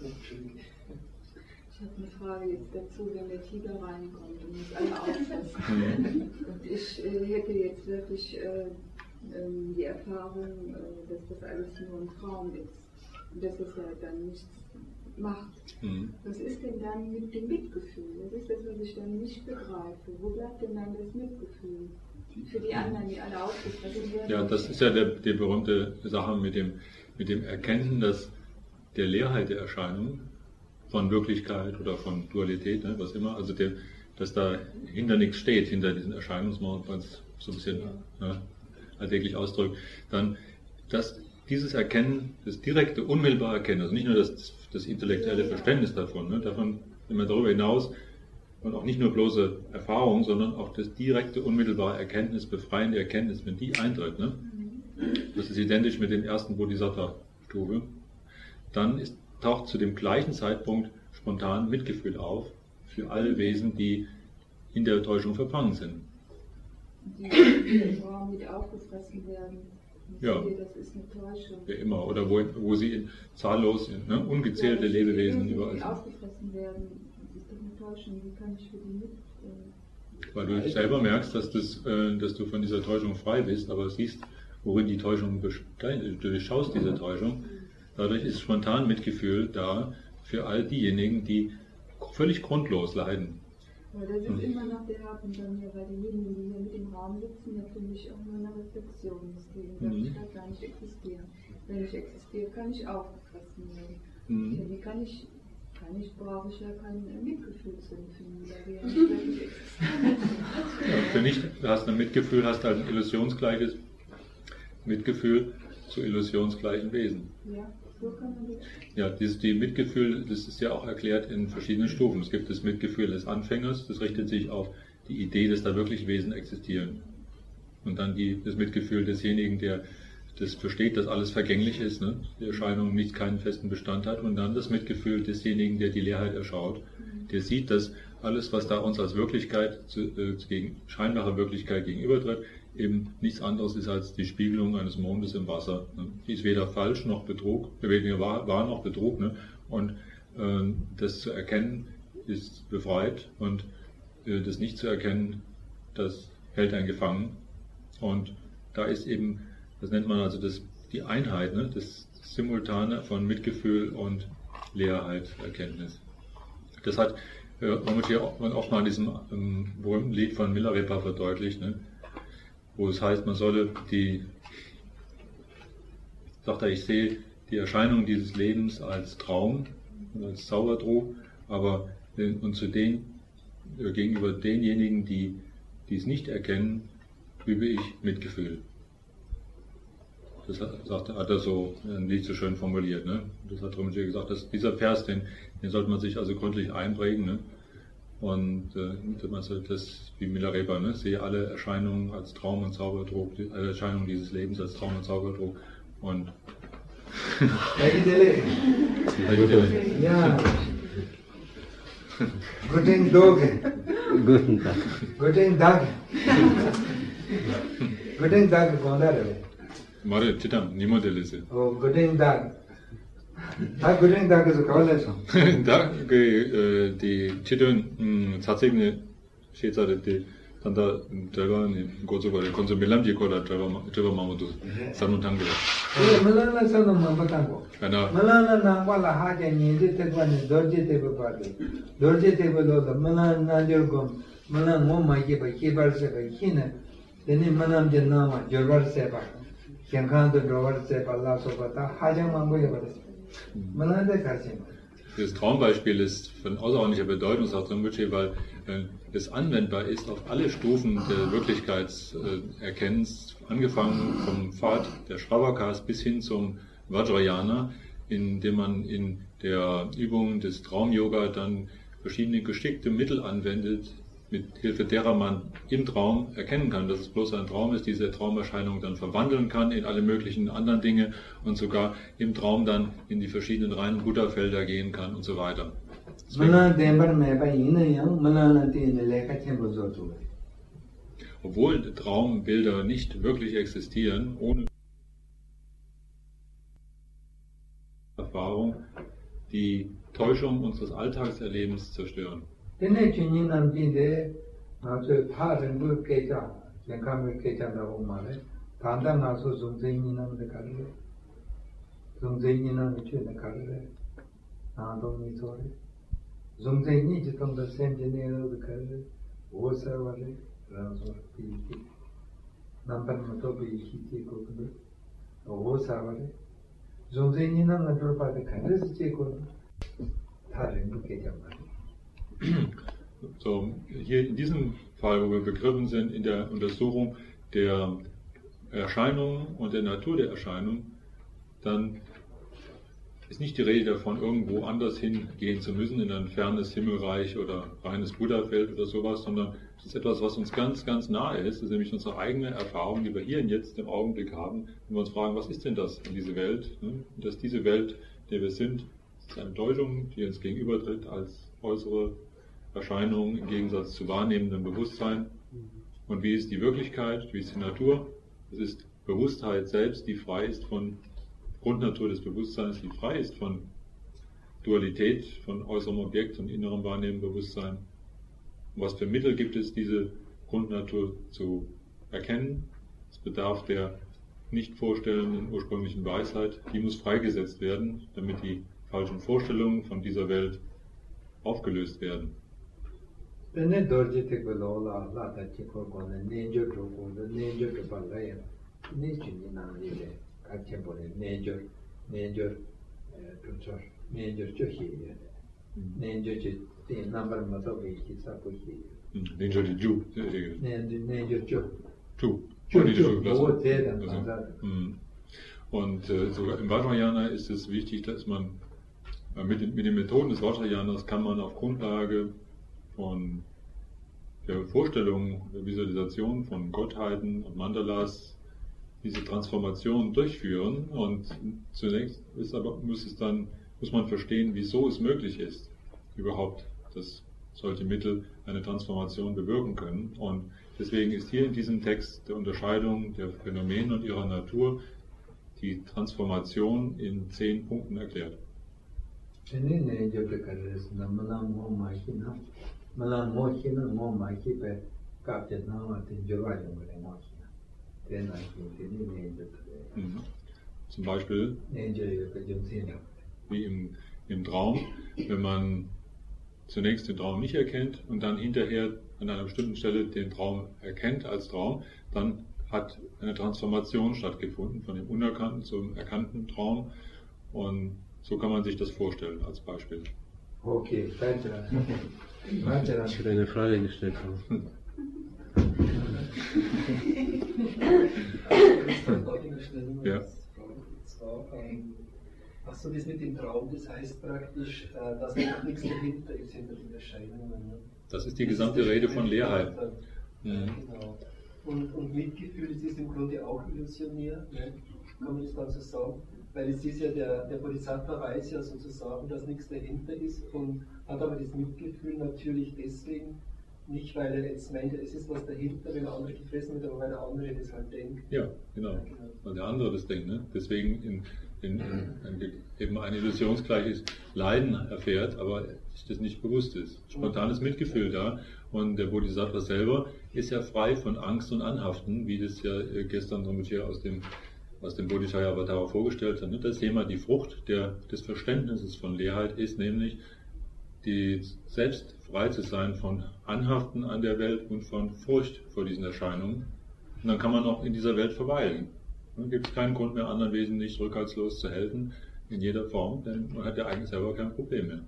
ich habe eine Frage jetzt dazu, wenn der Tiger reinkommt und uns alle auffasst. Und ich hätte jetzt wirklich die Erfahrung, dass das alles nur ein Traum ist und dass es ja dann nichts macht. Was ist denn dann mit dem Mitgefühl? Das ist das, was ich dann nicht begreife. Wo bleibt denn dann das Mitgefühl? Für die anderen, die alle aufgefressen werden? Ja, das ist ja die berühmte Sache mit dem Erkennen, dass der Leerheit der Erscheinung von Wirklichkeit oder von Dualität, ne, was immer, also dass da hinter nichts steht, hinter diesen Erscheinungsmauern, wenn es so ein bisschen alltäglich ausdrückt, dann, dass dieses Erkennen, das direkte, unmittelbare Erkennen, also nicht nur das intellektuelle Verständnis davon, ne, davon immer darüber hinaus, und auch nicht nur bloße Erfahrung, sondern auch das direkte, unmittelbare Erkenntnis, befreiende Erkenntnis, wenn die eintritt, ne? Das ist identisch mit den ersten Bodhisattva-Stufe, dann taucht zu dem gleichen Zeitpunkt spontan Mitgefühl auf für alle Wesen, die in der Täuschung verfangen sind. Die im Raum mit aufgefressen werden. Ja. Das ist eine Täuschung. Ja, immer. Oder wo sie zahllos, ne, ungezählte Lebewesen überall die sind. aufgefressen werden, das ist doch eine Täuschung. Wie kann ich für die mit? Weil du selber merkst, dass du von dieser Täuschung frei bist, aber siehst, worin die Täuschung besteht. Du durchschaust diese Täuschung. Dadurch ist spontan Mitgefühl da für all diejenigen, die völlig grundlos leiden. Weil das ist immer noch der Haken bei mir, weil diejenigen, die hier mit im Raum sitzen, ja für mich auch nur eine Reflexion, dass die in Wirklichkeit gar nicht existieren. Wenn ich existiere, kann ich aufgefressen werden. Für die brauche ich ja kein Mitgefühl zu empfinden, weil wir ja nicht wirklich existieren. Ja, für nicht, du hast ein Mitgefühl, hast halt ein illusionsgleiches Mitgefühl zu illusionsgleichen Wesen. Ja, so kann man das. Ja, die Mitgefühl, das ist ja auch erklärt in verschiedenen Stufen. Es gibt das Mitgefühl des Anfängers, das richtet sich auf die Idee, dass da wirklich Wesen existieren. Und dann das Mitgefühl desjenigen, der das versteht, dass alles vergänglich ist, ne? Die Erscheinung nicht keinen festen Bestand hat. Und dann das Mitgefühl desjenigen, der die Leerheit erschaut, der sieht, dass alles, was da uns als Wirklichkeit, gegen scheinbare Wirklichkeit gegenübertritt, eben nichts anderes ist als die Spiegelung eines Mondes im Wasser. Die ist weder falsch noch Betrug, weder wahr noch Betrug. Ne? Und das zu erkennen ist befreit und das nicht zu erkennen, das hält einen gefangen. Und da ist eben, das nennt man also die Einheit, ne? Das Simultane von Mitgefühl und Leerheit, Erkenntnis. Das hat Rinpoche auch mal in diesem berühmten Lied von Milarepa verdeutlicht, ne? Wo es heißt, man solle sagt er, ich sehe die Erscheinung dieses Lebens als Traum und als Zaubertrug, aber gegenüber denjenigen, die es nicht erkennen, übe ich Mitgefühl. Das hat er so nicht so schön formuliert. Ne? Das hat Rinpoche gesagt, dass dieser Vers, den sollte man sich also gründlich einprägen. Ne? Und das wie Milarepa, ne? Sehe alle Erscheinungen als Traum und Zaubertrug, alle Erscheinungen dieses Lebens als Traum und Zaubertrug. Und ja. Guten Tag. Guten Tag. Guten Tag. Guten Tag, Gondare. Mare, Titam, niemand lese. Oh, guten Tag. Guten Tag ist Kollege. Da, die Chidun, tatsächlich, Schätzarete, dann da, Trevor, Gozogore, Konsumilamji Koda, Trevor Mamudu, Sanutangre. Malala Sanu Mamatango. Malala Nangwala Haja Nindi Tegwani, Dorje Tebe Party. Dorje Tebe Lola, Malan Nanjurgum, Malan Moma Yiba, Kibar Seba, Kina, then in Manam Janama, Jorvar Seba, Yankanto Drovar Seba, Lasopata, Haja Mamboya. Das Traumbeispiel ist von außerordentlicher Bedeutung, sagt Rinpoche, weil es anwendbar ist auf alle Stufen der Wirklichkeitserkennens, angefangen vom Pfad der Shravakas bis hin zum Vajrayana, indem man in der Übung des Traumyoga dann verschiedene geschickte Mittel anwendet, mit Hilfe derer man im Traum erkennen kann, dass es bloß ein Traum ist, diese Traumerscheinung dann verwandeln kann in alle möglichen anderen Dinge und sogar im Traum dann in die verschiedenen reinen Buddha-Felder gehen kann und so weiter. Obwohl Traumbilder nicht wirklich existieren, ohne Erfahrung die Täuschung unseres Alltagserlebens zerstören. Tene chini nam jinde naso tharen bu kecha yankam kecha na umale tanda naso zungzeni nam de karle zungzeni nam che de karle nando ni sore zungzeni jitam da senjene de karle osa wale raso pi nampan mato bi hiti ko de osa wale zungzeni nam na dorpa de karle se ko tharen bu kecha male. So, hier in diesem Fall, wo wir begriffen sind, in der Untersuchung der Erscheinung und der Natur der Erscheinung, dann ist nicht die Rede davon, irgendwo anders hingehen zu müssen, in ein fernes Himmelreich oder reines Buddhafeld oder sowas, sondern es ist etwas, was uns ganz, ganz nahe ist. Das ist nämlich unsere eigene Erfahrung, die wir hier und jetzt im Augenblick haben, wenn wir uns fragen, was ist denn das in diese Welt? Und dass diese Welt, in der wir sind, ist eine Deutung, die uns gegenübertritt als äußere Erscheinung im Gegensatz zu wahrnehmendem Bewusstsein. Und wie ist die Wirklichkeit, wie ist die Natur? Es ist Bewusstheit selbst, die frei ist von Grundnatur des Bewusstseins, die frei ist von Dualität, von äußerem Objekt und innerem wahrnehmendem Bewusstsein. Und was für Mittel gibt es, diese Grundnatur zu erkennen? Es bedarf der nicht vorstellenden ursprünglichen Weisheit, die muss freigesetzt werden, damit die falschen Vorstellungen von dieser Welt aufgelöst werden. Und sogar im Vajrayana ist es wichtig, dass man mit den Methoden des Vajrayanas kann man auf Grundlage von der Vorstellung, der Visualisation von Gottheiten und Mandalas diese Transformation durchführen. Und zunächst muss man verstehen, wieso es möglich ist, überhaupt, dass solche Mittel eine Transformation bewirken können. Und deswegen ist hier in diesem Text der Unterscheidung der Phänomene und ihrer Natur die Transformation in 10 Punkten erklärt. Zum Beispiel wie im Traum, wenn man zunächst den Traum nicht erkennt und dann hinterher an einer bestimmten Stelle den Traum erkennt als Traum, dann hat eine Transformation stattgefunden von dem unerkannten zum erkannten Traum, und so kann man sich das vorstellen als Beispiel. Okay, danke. Ich würde eine Frage gestellt haben. Ja. Ach so, das mit dem Traum, das heißt praktisch, dass noch nichts dahinter ist hinter den Erscheinungen. Ne? Das ist die gesamte Rede von Leerheit. Ja, genau. Und Mitgefühl, das ist im Grunde auch illusionär, ne? Kann man das dann so sagen? Weil es ist ja, der Bodhisattva weiß ja sozusagen, dass nichts dahinter ist und hat aber das Mitgefühl natürlich deswegen nicht, weil er jetzt meint, es ist was dahinter, wenn der andere gefressen wird, aber weil der andere das halt denkt. Ja, genau. Weil der andere das denkt. Ne? Deswegen eben ein illusionsgleiches Leiden erfährt, aber sich das nicht bewusst ist. Spontanes Mitgefühl da. Und der Bodhisattva selber ist ja frei von Angst und Anhaften, wie das ja gestern Rinpoche aus dem Bodhisattva Avatara vorgestellt hat. Das Thema, die Frucht des Verständnisses von Leerheit ist nämlich, selbst frei zu sein von Anhaften an der Welt und von Furcht vor diesen Erscheinungen. Und dann kann man auch in dieser Welt verweilen. Dann gibt es keinen Grund mehr, anderen Wesen nicht rückhaltslos zu helfen, in jeder Form, denn man hat ja eigentlich selber kein Problem mehr.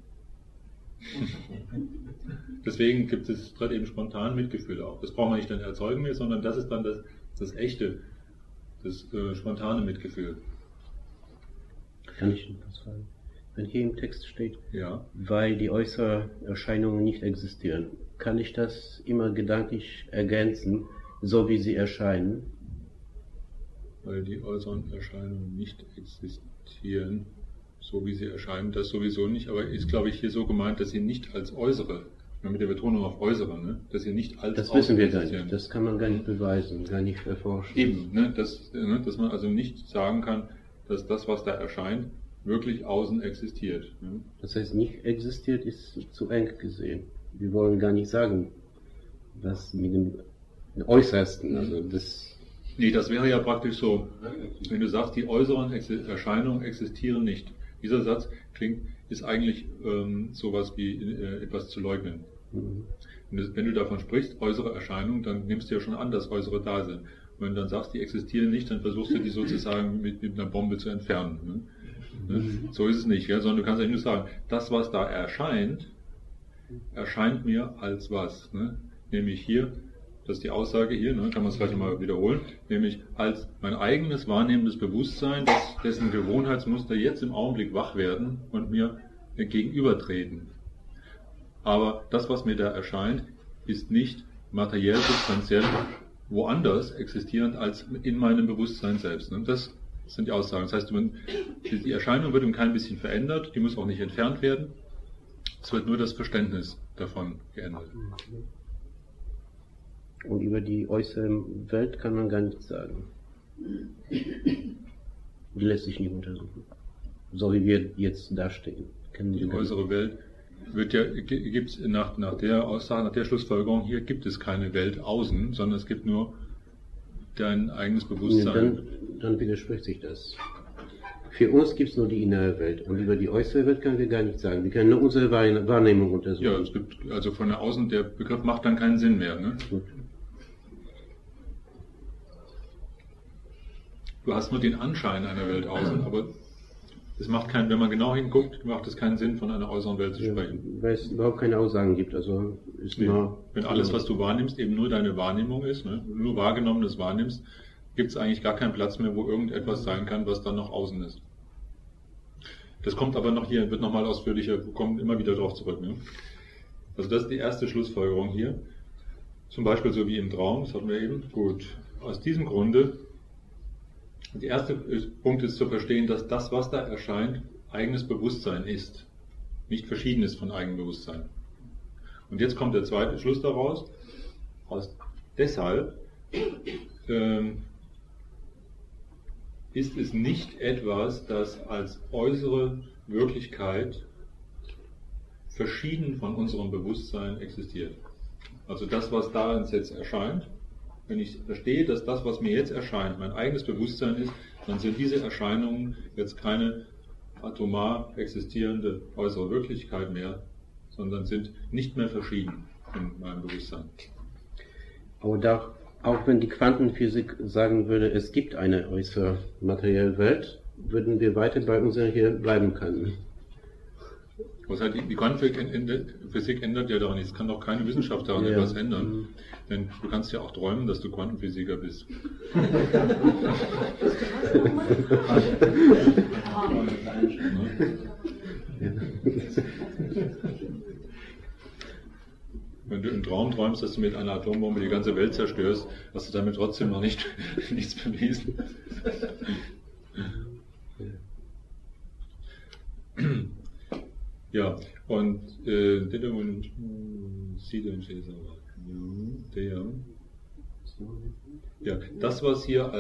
Deswegen gibt es gerade eben spontan Mitgefühl auch. Das braucht man nicht dann erzeugen mehr, sondern das ist dann das echte, das spontane Mitgefühl. Kann ich was fragen? Wenn hier im Text steht, ja, weil die äußeren Erscheinungen nicht existieren, kann ich das immer gedanklich ergänzen, so wie sie erscheinen? Weil die äußeren Erscheinungen nicht existieren, so wie sie erscheinen, das sowieso nicht, aber ist, glaube ich, hier so gemeint, dass sie nicht als äußere, mit der Betonung auf äußere, ne, dass sie nicht als das wissen wir gar nicht, das kann man gar nicht beweisen, gar nicht erforschen. Eben, ne, dass man also nicht sagen kann, dass das, was da erscheint, wirklich außen existiert. Ne? Das heißt, nicht existiert ist zu eng gesehen. Wir wollen gar nicht sagen, was mit dem Äußersten, also das... Nee, das wäre ja praktisch so, wenn du sagst, die äußeren Erscheinungen existieren nicht. Dieser Satz ist eigentlich sowas wie etwas zu leugnen. Mhm. Wenn du davon sprichst, äußere Erscheinungen, dann nimmst du ja schon an, dass äußere da sind. Und wenn du dann sagst, die existieren nicht, dann versuchst du die sozusagen mit einer Bombe zu entfernen. Ne? So ist es nicht, ja? Sondern du kannst eigentlich nur sagen, das, was da erscheint mir als was? Ne? Nämlich hier das ist die Aussage hier, ne, kann man es gleich nochmal wiederholen, nämlich als mein eigenes wahrnehmendes Bewusstsein, dessen Gewohnheitsmuster jetzt im Augenblick wach werden und mir gegenübertreten. Aber das, was mir da erscheint, ist nicht materiell, substanziell woanders existierend als in meinem Bewusstsein selbst. Ne? Das sind die Aussagen. Das heißt, die Erscheinung wird ein klein bisschen verändert, die muss auch nicht entfernt werden. Es wird nur das Verständnis davon geändert. Und über die äußere Welt kann man gar nichts sagen. Die lässt sich nicht untersuchen. So wie wir jetzt dastehen. Die äußere Welt gibt's nach der Aussage, nach der Schlussfolgerung hier, gibt es keine Welt außen, sondern es gibt nur dein eigenes Bewusstsein. Dann widerspricht sich das. Für uns gibt es nur die innere Welt und über die äußere Welt können wir gar nichts sagen. Wir können nur unsere Wahrnehmung untersuchen. Ja, es gibt also von der Außen, der Begriff macht dann keinen Sinn mehr. Ne? Gut. Du hast nur den Anschein einer Welt außen, aber es macht keinen, wenn man genau hinguckt, macht es keinen Sinn, von einer äußeren Welt zu sprechen. Weil es überhaupt keine Aussagen gibt. Also ist wenn alles, was du wahrnimmst, eben nur deine Wahrnehmung ist, ne? Nur Wahrgenommenes wahrnimmst, gibt es eigentlich gar keinen Platz mehr, wo irgendetwas sein kann, was dann noch außen ist. Das kommt aber noch hier, wird nochmal ausführlicher, wir kommen immer wieder darauf zurück. Ne? Also das ist die erste Schlussfolgerung hier. Zum Beispiel so wie im Traum, das hatten wir eben. Gut, aus diesem Grunde, der erste Punkt ist zu verstehen, dass das, was da erscheint, eigenes Bewusstsein ist. Nicht verschiedenes von eigenem Bewusstsein. Und jetzt kommt der zweite Schluss daraus. Deshalb ist es nicht etwas, das als äußere Wirklichkeit verschieden von unserem Bewusstsein existiert. Also das, was da uns jetzt erscheint, wenn ich verstehe, dass das, was mir jetzt erscheint, mein eigenes Bewusstsein ist, dann sind diese Erscheinungen jetzt keine atomar existierende äußere Wirklichkeit mehr, sondern sind nicht mehr verschieden in meinem Bewusstsein. Aber auch wenn die Quantenphysik sagen würde, es gibt eine äußere materielle Welt, würden wir weiter bei unserer hier bleiben können. Was halt die Quantenphysik ändert ja daran nichts. Es kann doch keine Wissenschaft daran etwas ändern. Denn du kannst ja auch träumen, dass du Quantenphysiker bist. Wenn du im Traum träumst, dass du mit einer Atombombe die ganze Welt zerstörst, hast du damit trotzdem noch nichts bewiesen. Ja, und das, was hier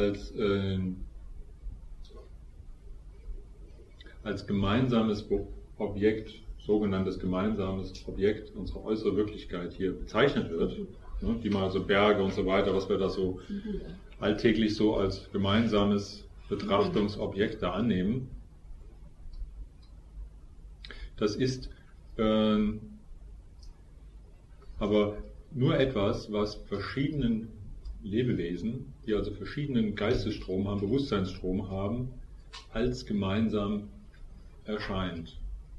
als gemeinsames Objekt, sogenanntes gemeinsames Objekt, unsere äußere Wirklichkeit hier bezeichnet wird, ne, die mal so Berge und so weiter, was wir da so alltäglich so als gemeinsames Betrachtungsobjekt da annehmen, das ist aber nur etwas, was verschiedenen Lebewesen, die also verschiedenen Geistesstrom haben, Bewusstseinsstrom haben, als gemeinsam erscheint.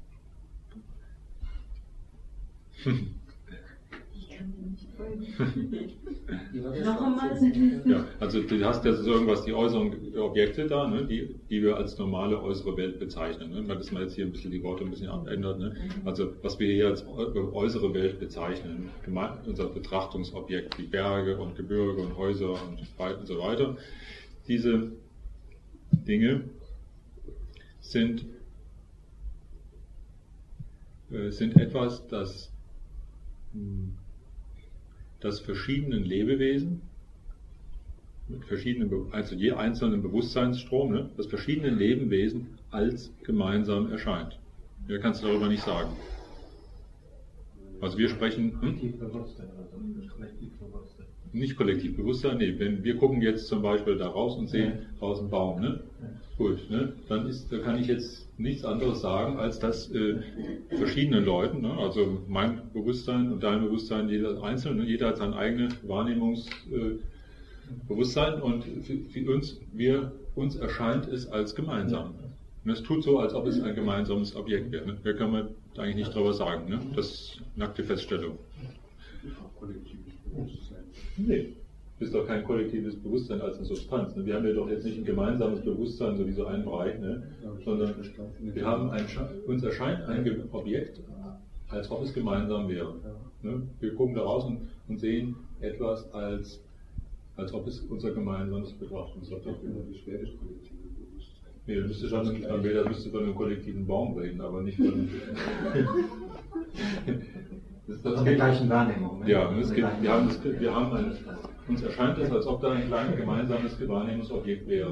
Ich kann mir nicht folgen. Noch einmal? Ja, also du hast ja so irgendwas, die äußeren Objekte da, ne, die wir als normale äußere Welt bezeichnen. Ne, weil das mal jetzt hier ein bisschen die Worte ein bisschen abändert. Ne. Also was wir hier als äußere Welt bezeichnen, unser Betrachtungsobjekt, die Berge und Gebirge und Häuser und so weiter, diese Dinge sind etwas, das verschiedenen Lebewesen, mit verschiedenen, also je einzelnen Bewusstseinsstrom, ne, das verschiedenen Lebewesen als gemeinsam erscheint. Mehr kannst du darüber nicht sagen. Also wir sprechen... Nicht kollektiv Bewusstsein, nee. Wenn wir gucken jetzt zum Beispiel da raus und sehen raus einen Baum, ne? Gut, ne? Da kann ich jetzt nichts anderes sagen, als dass verschiedenen Leuten, ne? Also mein Bewusstsein und dein Bewusstsein, jeder einzelne, ne? Jeder hat sein eigenes Wahrnehmungsbewusstsein und für uns erscheint es als gemeinsam. Und es tut so, als ob es ein gemeinsames Objekt wäre. Ne? Da kann man eigentlich nicht drüber sagen. Ne? Das ist nackte Feststellung. Kollektives Bewusstsein. Nee, ist doch kein kollektives Bewusstsein als eine Substanz. Ne? Wir haben ja doch jetzt nicht ein gemeinsames Bewusstsein, so wie so ein Bereich, ne? Sondern wir haben uns erscheint ein Objekt, als ob es gemeinsam wäre. Ne? Wir gucken da raus und sehen etwas, als ob es unser gemeinsames Betrachtungsobjekt wäre. Nee, das müsste von einem kollektiven Baum reden, aber nicht von... Von der gleichen Wahrnehmung. Ne? Ja, uns erscheint es, als ob da ein kleines gemeinsames Wahrnehmungsobjekt wäre.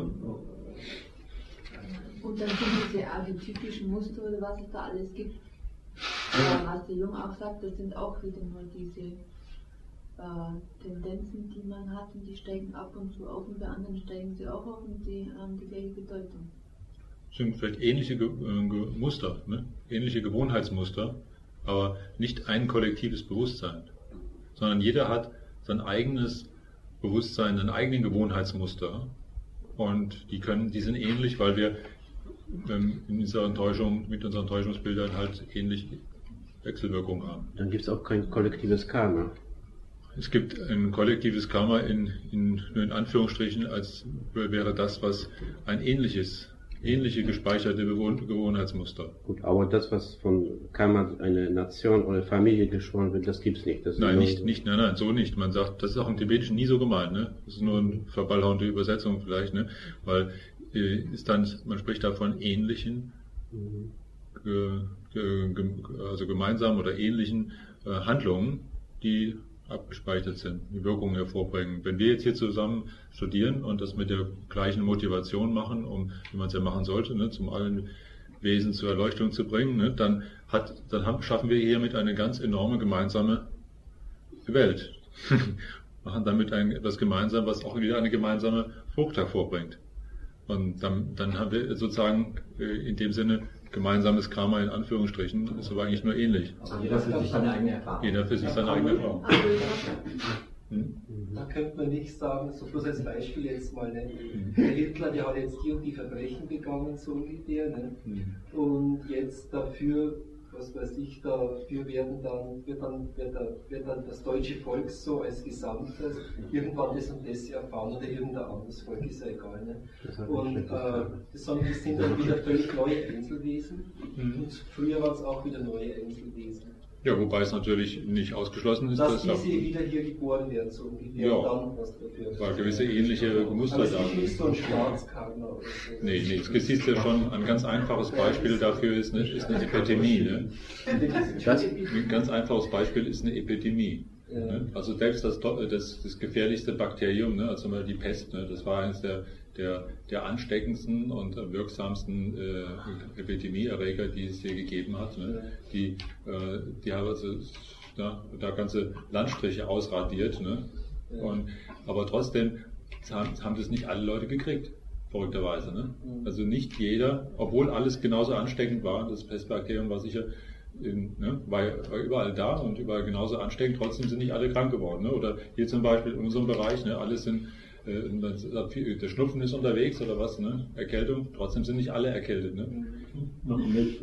Und dann sind diese archetypischen Muster oder was es da alles gibt, was der Jung auch sagt, das sind auch wieder nur diese Tendenzen, die man hat, und die steigen ab und zu auf und bei anderen steigen sie auch auf und die haben die gleiche Bedeutung. Das sind vielleicht ähnliche Muster, ne? Ähnliche Gewohnheitsmuster, aber nicht ein kollektives Bewusstsein, sondern jeder hat sein eigenes Bewusstsein, seine eigenen Gewohnheitsmuster, und die sind ähnlich, weil wir in dieser Enttäuschung, mit unseren Täuschungsbildern halt ähnliche Wechselwirkungen haben. Dann gibt es auch kein kollektives Karma. Es gibt ein kollektives Karma in Anführungsstrichen, als wäre das, was ein ähnliche gespeicherte Gewohnheitsmuster. Gut, aber das, was von Karma eine Nation oder Familie geschworen wird, das gibt's nicht. Das Nein, nein, so nicht. Man sagt, das ist auch im Tibetischen nie so gemeint, ne? Das ist nur eine verballhornte Übersetzung vielleicht, ne? Weil man spricht da von ähnlichen, also gemeinsamen oder ähnlichen Handlungen, die abgespeichert sind, die Wirkungen hervorbringen. Wenn wir jetzt hier zusammen studieren und das mit der gleichen Motivation machen, wie man es ja machen sollte, ne, zum allen Wesen zur Erleuchtung zu bringen, ne, dann schaffen wir hiermit eine ganz enorme gemeinsame Welt. Machen damit etwas gemeinsam, was auch wieder eine gemeinsame Frucht hervorbringt. Und dann haben wir sozusagen in dem Sinne gemeinsames Karma in Anführungsstrichen, ist aber eigentlich nur ähnlich. Also jeder für sich seine eigene Erfahrung. Jeder für sich seine eigene Erfahrung. Da könnte man nicht sagen, so bloß als Beispiel jetzt mal, ne? Der Hitler, der hat jetzt die und die Verbrechen begangen, so ungefähr, ne? Und jetzt dafür, was weiß ich, dafür wird dann das deutsche Volk so als Gesamtes irgendwann das und das erfahren oder irgendein anderes Volk, ist ja egal. Ne? Und das sind dann wieder völlig neue Einzelwesen, und früher waren es auch wieder neue Einzelwesen. Ja, wobei es natürlich nicht ausgeschlossen ist, dass diese wieder hier geboren werden, so ungefähr. Ja, dann was dafür. weil gewisse ähnliche Muster da sind. Aber es ist nicht so ein Schwarzkarma oder so. Nee, es ist ja schon ein ganz einfaches Beispiel dafür, ist eine Epidemie. Ne? Ein ganz einfaches Beispiel ist eine Epidemie. Ja. Ne? Also selbst das gefährlichste Bakterium, ne? Also die Pest, ne? Das war eines der ansteckendsten und wirksamsten Epidemieerreger, die es je gegeben hat. Ne? Die haben also da ganze Landstriche ausradiert. Ne? Aber trotzdem haben das nicht alle Leute gekriegt, verrückterweise. Ne? Also nicht jeder, obwohl alles genauso ansteckend war, das Pestbakterium war sicher, war überall da und überall genauso ansteckend, trotzdem sind nicht alle krank geworden. Ne? Oder hier zum Beispiel in unserem Bereich, ne? Alle sind der Schnupfen ist unterwegs oder was, ne? Erkältung, trotzdem sind nicht alle erkältet. Ne? Noch nicht.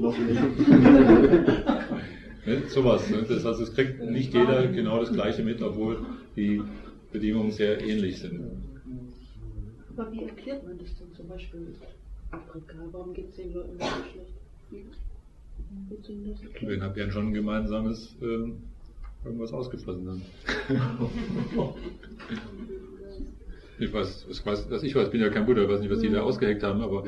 Ne? Sowas. Ne? Das heißt, es kriegt nicht jeder genau das Gleiche mit, obwohl die Bedingungen sehr ähnlich sind. Aber wie erklärt man das denn zum Beispiel mit Afrika? Warum geht es den Leuten so schlecht? Wir haben ja schon ein gemeinsames irgendwas ausgefressen dann. Ich weiß, ich bin ja kein Buddha, ich weiß nicht, was die da ausgeheckt haben, aber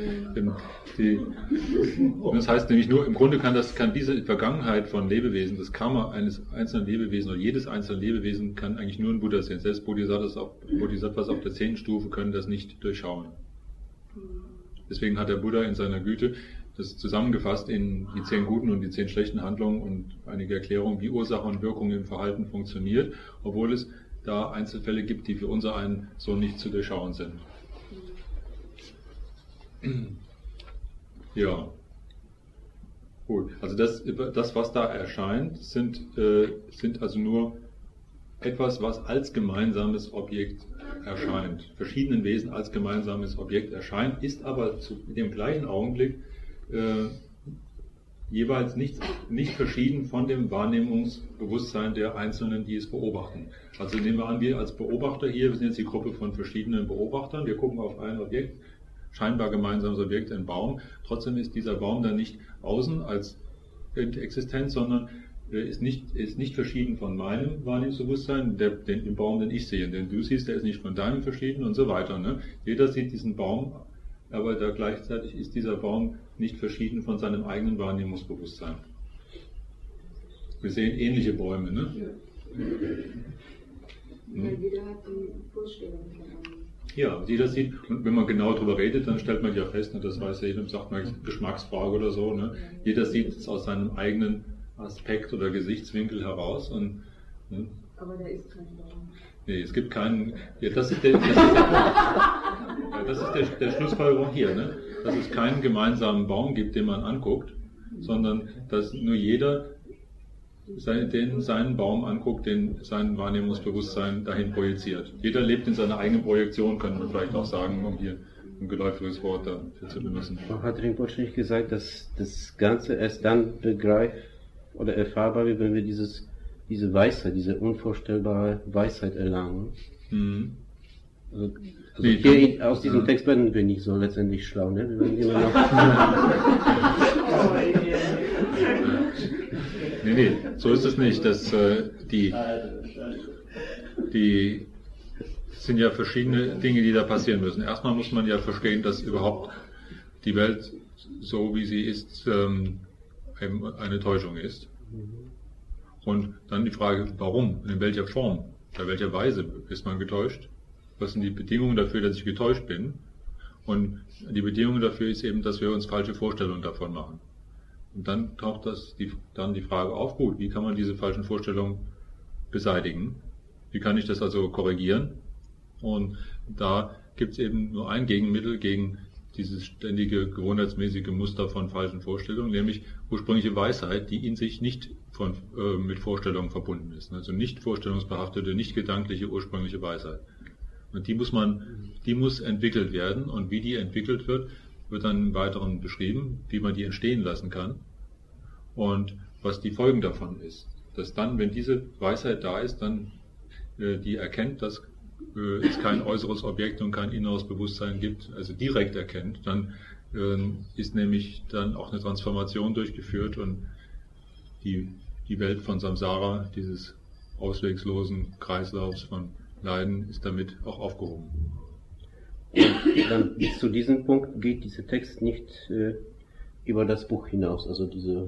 das heißt nämlich nur, im Grunde kann diese Vergangenheit von Lebewesen, das Karma eines einzelnen Lebewesen oder jedes einzelne Lebewesen kann eigentlich nur ein Buddha sehen. Selbst Bodhisattvas auf der 10. Stufe können das nicht durchschauen. Deswegen hat der Buddha in seiner Güte das zusammengefasst in die 10 guten und die 10 schlechten Handlungen und einige Erklärungen, wie Ursache und Wirkung im Verhalten funktioniert, obwohl es da Einzelfälle gibt, die für unser einen so nicht zu durchschauen sind. Ja. Gut. Also das was da erscheint, sind also nur etwas, was als gemeinsames Objekt erscheint. Verschiedenen Wesen als gemeinsames Objekt erscheint, ist aber in dem gleichen Augenblick jeweils nicht verschieden von dem Wahrnehmungsbewusstsein der Einzelnen, die es beobachten. Also nehmen wir an, wir als Beobachter hier, wir sind jetzt die Gruppe von verschiedenen Beobachtern, wir gucken auf ein Objekt, scheinbar gemeinsames Objekt, ein Baum, trotzdem ist dieser Baum dann nicht außen als Existenz, sondern ist nicht verschieden von meinem Wahrnehmungsbewusstsein, den Baum, den ich sehe, den du siehst, der ist nicht von deinem verschieden und so weiter. Ne? Jeder sieht diesen Baum, aber da gleichzeitig ist dieser Baum nicht verschieden von seinem eigenen Wahrnehmungsbewusstsein. Wir sehen ähnliche Bäume, ne? Ja, jeder hat die Vorstellung von einem. Ja, jeder sieht, und wenn man genau darüber redet, dann stellt man ja fest, ne, das weiß ja jeder, sagt man Geschmacksfrage oder so, ne? Jeder sieht es aus seinem eigenen Aspekt oder Gesichtswinkel heraus. Und, ne? Aber da ist kein Baum. Nee, es gibt keinen. Ja, das ist der Schlussfolgerung hier, ne? Dass es keinen gemeinsamen Baum gibt, den man anguckt, sondern dass nur jeder seinen Baum anguckt, den sein Wahrnehmungsbewusstsein dahin projiziert. Jeder lebt in seiner eigenen Projektion, können wir vielleicht auch sagen, um hier ein geläufiges Wort dafür zu benutzen. Hat Rinpoche nicht gesagt, dass das Ganze erst dann begreift oder erfahrbar wird, wenn wir diese Weisheit, diese unvorstellbare Weisheit erlangen? Mhm. Also hier aus diesem Text werden wir nicht so letztendlich schlau, ne? Wir werden immer noch Nee, so ist es nicht. Die sind ja verschiedene Dinge, die da passieren müssen. Erstmal muss man ja verstehen, dass überhaupt die Welt, so wie sie ist, eine Täuschung ist. Und dann die Frage, warum, in welcher Form, bei welcher Weise ist man getäuscht? Was sind die Bedingungen dafür, dass ich getäuscht bin? Und die Bedingung dafür ist eben, dass wir uns falsche Vorstellungen davon machen. Und dann taucht dann die Frage auf, gut, wie kann man diese falschen Vorstellungen beseitigen? Wie kann ich das also korrigieren? Und da gibt es eben nur ein Gegenmittel gegen dieses ständige, gewohnheitsmäßige Muster von falschen Vorstellungen, nämlich ursprüngliche Weisheit, die in sich nicht mit Vorstellungen verbunden ist. Also nicht vorstellungsbehaftete, nicht gedankliche, ursprüngliche Weisheit. Und die muss entwickelt werden, und wie die entwickelt wird dann im Weiteren beschrieben, wie man die entstehen lassen kann und was die Folgen davon ist. Dass dann, wenn diese Weisheit da ist, dann die erkennt, dass es kein äußeres Objekt und kein inneres Bewusstsein gibt, also direkt erkennt, dann ist nämlich dann auch eine Transformation durchgeführt und die Welt von Samsara, dieses auswegslosen Kreislaufs von Leiden, ist damit auch aufgehoben. Dann bis zu diesem Punkt geht dieser Text nicht über das Buch hinaus, also diese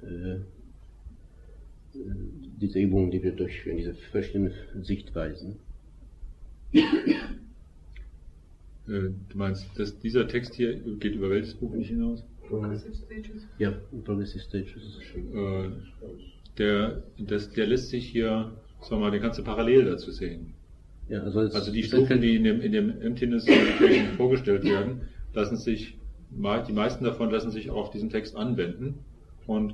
Übungen, die wir durchführen, diese verschiedenen Sichtweisen. Du meinst, dass dieser Text hier geht über welches Buch nicht hinaus? Progressive Stages. Ja, Progressive Stages. Der lässt sich hier, sagen wir mal, den kannst du parallel dazu sehen. Ja, also die Stufen, die in dem Emptiness vorgestellt werden, die meisten davon lassen sich auch auf diesen Text anwenden. Und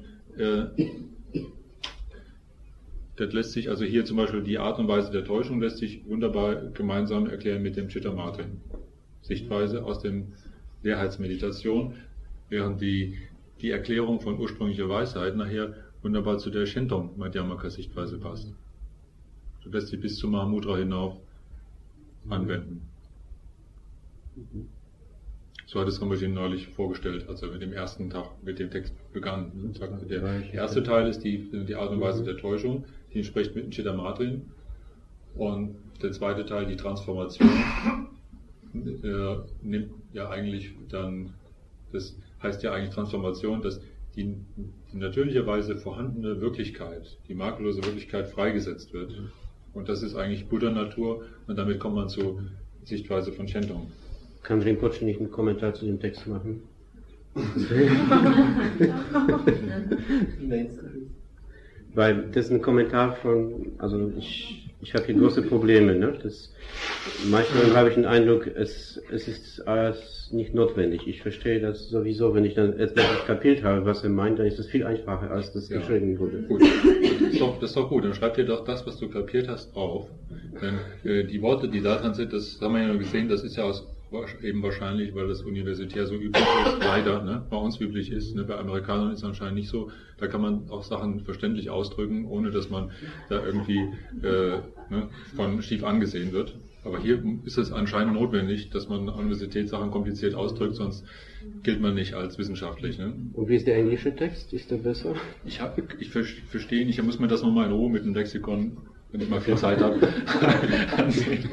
das lässt sich, also hier zum Beispiel die Art und Weise der Täuschung lässt sich wunderbar gemeinsam erklären mit dem Chitta-Martin. Sichtweise aus dem Leerheitsmeditation, während die Erklärung von ursprünglicher Weisheit nachher wunderbar zu der Shinton-Madhyamaka-Sichtweise passt. Das lässt sich bis zum Mahamudra hinauf anwenden. So hat es Rinpoche neulich vorgestellt, als er mit dem ersten Tag mit dem Text begann. Der erste Teil ist die Art und Weise der Täuschung, die entspricht mit dem Chitta-Martin. Und der zweite Teil, die Transformation, nimmt ja eigentlich dann, das heißt ja eigentlich Transformation, dass die natürlicherweise vorhandene Wirklichkeit, die makellose Wirklichkeit freigesetzt wird. Und das ist eigentlich Buddha-Natur, und damit kommt man zur Sichtweise von Shenton. Kann Rinpoche nicht einen Kommentar zu dem Text machen? Weil das ist ein Kommentar von, also ich habe hier große Probleme, ne? Manchmal habe ich den Eindruck, es ist alles nicht notwendig. Ich verstehe das sowieso, wenn ich dann etwas kapiert habe, was er meint, dann ist es viel einfacher, als das geschrieben wurde. Gut. Das ist doch gut, dann schreib dir doch das, was du kapiert hast, auf. Denn die Worte, die da dran sind, das haben wir ja gesehen, das ist ja eben wahrscheinlich, weil das universitär so üblich ist, leider, ne, bei uns üblich ist, ne, bei Amerikanern ist es anscheinend nicht so, da kann man auch Sachen verständlich ausdrücken, ohne dass man da irgendwie von schief angesehen wird. Aber hier ist es anscheinend notwendig, dass man an der Universität Sachen kompliziert ausdrückt, sonst gilt man nicht als wissenschaftlich. Ne? Und wie ist der englische Text? Ist der besser? Ich verstehe nicht, ich muss mir das nochmal in Ruhe mit dem Lexikon, wenn ich mal viel Zeit habe, ansehen.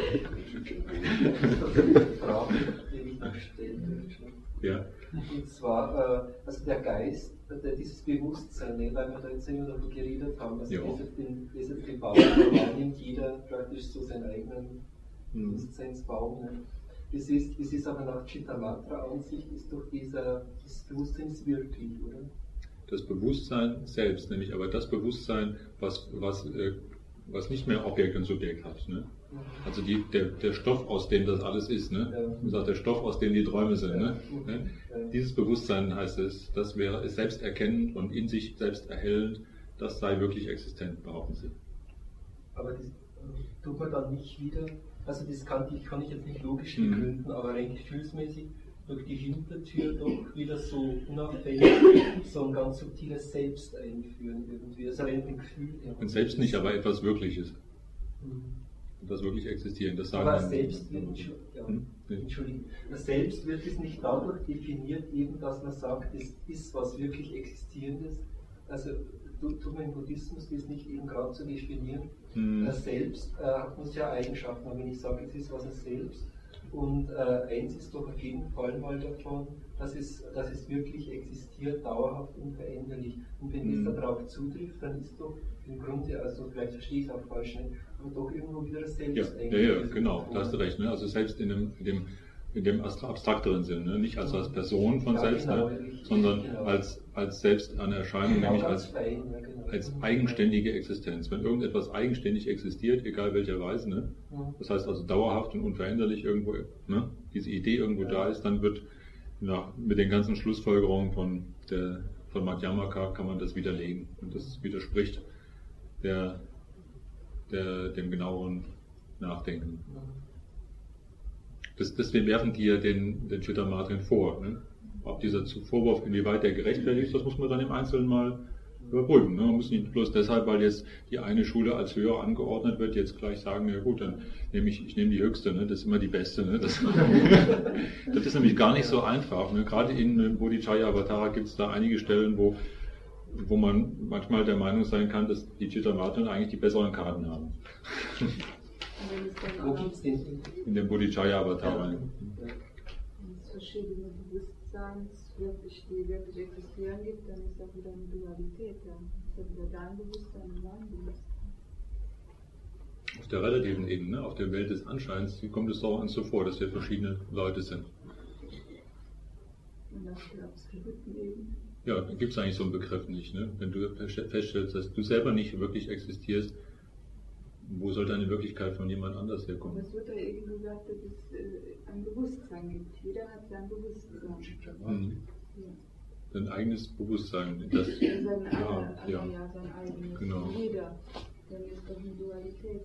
Frage, die ich noch stellen möchte. Ja. Und zwar, also der Geist, dieses Bewusstsein, ne, weil wir da jetzt immer darüber geredet haben, also den Baum, da wahrnimmt jeder praktisch so seinen eigenen Bewusstseinsbaum. Ne. Das ist aber nach Chittamatra-Ansicht, ist doch das Bewusstsein ist wirklich, oder? Das Bewusstsein selbst, nämlich aber das Bewusstsein, was nicht mehr Objekt und Subjekt hat. Ne? Also der Stoff, aus dem das alles ist, ne? Man sagt, der Stoff, aus dem die Träume sind. Ne? Dieses Bewusstsein heißt es, das wäre selbsterkennend und in sich selbst erhellend, das sei wirklich existent, behaupten Sie. Aber das tut man dann nicht wieder, also das kann ich jetzt nicht logisch begründen, aber rein gefühlsmäßig durch die Hintertür doch wieder so unauffällig so ein ganz subtiles Selbst einführen irgendwie. Also rein ein Gefühl. Und selbst nicht, aber etwas Wirkliches. Etwas wirklich existieren. Das sagen aber selbst wird, Entschuldigung, das Selbst wird es nicht dadurch definiert, eben, dass man sagt, es ist was wirklich Existierendes. Also tut man im Buddhismus das nicht eben gerade zu definieren. Das Selbst muss ja Eigenschaften haben, wenn ich sage, es ist was ein Selbst. Und eins ist doch auf jeden Fall mal davon, dass es wirklich existiert, dauerhaft und veränderlich. Und wenn das darauf zutrifft, dann ist doch im Grunde, also vielleicht verstehe ich es auch falsch, ne, aber doch irgendwo wieder das Selbst. Ja, genau, da hast du recht. Ne? Also selbst in dem abstrakteren Sinn, ne? Nicht als Person von selbst, genau, ne? Sondern genau. als selbst eine Erscheinung, genau, nämlich als eigenständige Existenz. Wenn irgendetwas eigenständig existiert, egal welcher Weise, ne? Das heißt also dauerhaft und unveränderlich irgendwo, ne? Diese Idee irgendwo da ist, dann wird mit den ganzen Schlussfolgerungen von Madhyamaka kann man das widerlegen. Und das widerspricht dem genaueren Nachdenken. Deswegen werfen die ja den Chittamatra vor. Ne? Ob dieser Vorwurf, inwieweit der gerechtfertigt ist, das muss man dann im Einzelnen mal überprüfen. Ne? Man muss nicht bloß deshalb, weil jetzt die eine Schule als höher angeordnet wird, jetzt gleich sagen, ja gut, dann nehme ich die höchste, ne? Das ist immer die beste. Ne? Das ist nämlich gar nicht so einfach. Ne? Gerade in Bodhicaya-Avatara gibt es da einige Stellen, wo man manchmal der Meinung sein kann, dass die Chittamatra eigentlich die besseren Karten haben. Wo gibt es den? In dem Bodhicaya-Avatara. Wenn es verschiedene Bewusstseins die wirklich existieren gibt, dann ist das wieder eine Dualität. Dann ist das wieder dein Bewusstsein und mein Bewusstsein. Auf der relativen Ebene, ne? Auf der Welt des Anscheins, kommt es doch uns so vor, dass wir verschiedene Leute sind. Und auf der absoluten Ebene? Ja, dann gibt es eigentlich so einen Begriff nicht. Ne? Wenn du feststellst, dass du selber nicht wirklich existierst, wo soll deine Wirklichkeit von jemand anders herkommen? Es wird ja eben gesagt, dass es ein Bewusstsein gibt. Jeder hat sein Bewusstsein. Sein eigenes Bewusstsein. Das, sein eigenes. Genau. Jeder. Dann ist doch eine Dualität.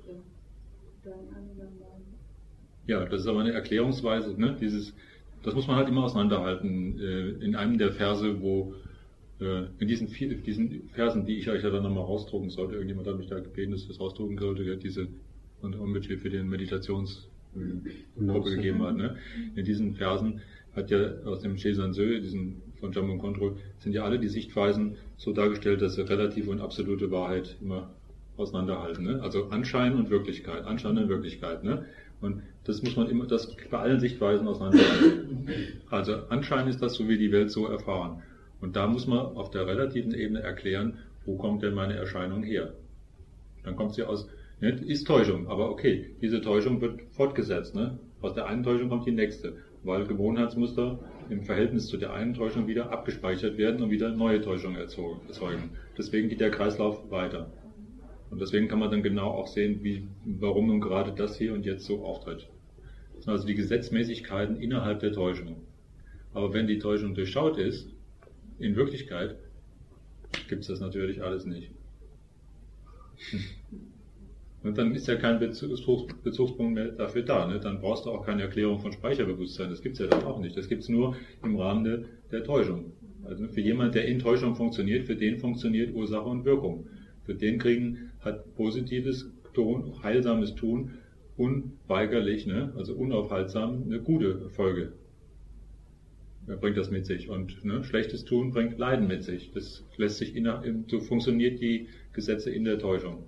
Ja, das ist aber eine Erklärungsweise. Ne? Das muss man halt immer auseinanderhalten. In einem der Verse, in diesen Versen, die ich euch ja dann nochmal rausdrucken sollte, irgendjemand hat mich da gebeten, dass ich das rausdrucken sollte, der diese Unmittel für den Meditationsgruppe gegeben hat. Ne? In diesen Versen hat ja aus dem Chesansö, von Jamgon Kongtrul, sind ja alle die Sichtweisen so dargestellt, dass sie relative und absolute Wahrheit immer auseinanderhalten. Ne? Also Anschein und Wirklichkeit, Anschein und Wirklichkeit. Ne? Und das muss man immer, das bei allen Sichtweisen auseinanderhalten. Also Anschein ist das, so wie die Welt so erfahren. Und da muss man auf der relativen Ebene erklären, wo kommt denn meine Erscheinung her? Dann kommt sie aus, ne, ist Täuschung, aber okay, diese Täuschung wird fortgesetzt. Ne? Aus der einen Täuschung kommt die nächste, weil Gewohnheitsmuster im Verhältnis zu der einen Täuschung wieder abgespeichert werden und wieder neue Täuschungen erzeugen. Deswegen geht der Kreislauf weiter. Und deswegen kann man dann genau auch sehen, warum nun gerade das hier und jetzt so auftritt. Das sind also die Gesetzmäßigkeiten innerhalb der Täuschung. Aber wenn die Täuschung durchschaut ist, in Wirklichkeit gibt es das natürlich alles nicht. Und dann ist ja kein Bezugspunkt mehr dafür da. Ne? Dann brauchst du auch keine Erklärung von Speicherbewusstsein. Das gibt's ja dann auch nicht. Das gibt's nur im Rahmen der Täuschung. Also für jemand, der in Täuschung funktioniert, für den funktioniert Ursache und Wirkung. Für den hat positives Tun, heilsames Tun unweigerlich, ne? Also unaufhaltsam eine gute Folge. Bringt das mit sich. Und ne, schlechtes Tun bringt Leiden mit sich. Das lässt sich so funktioniert die Gesetze in der Täuschung.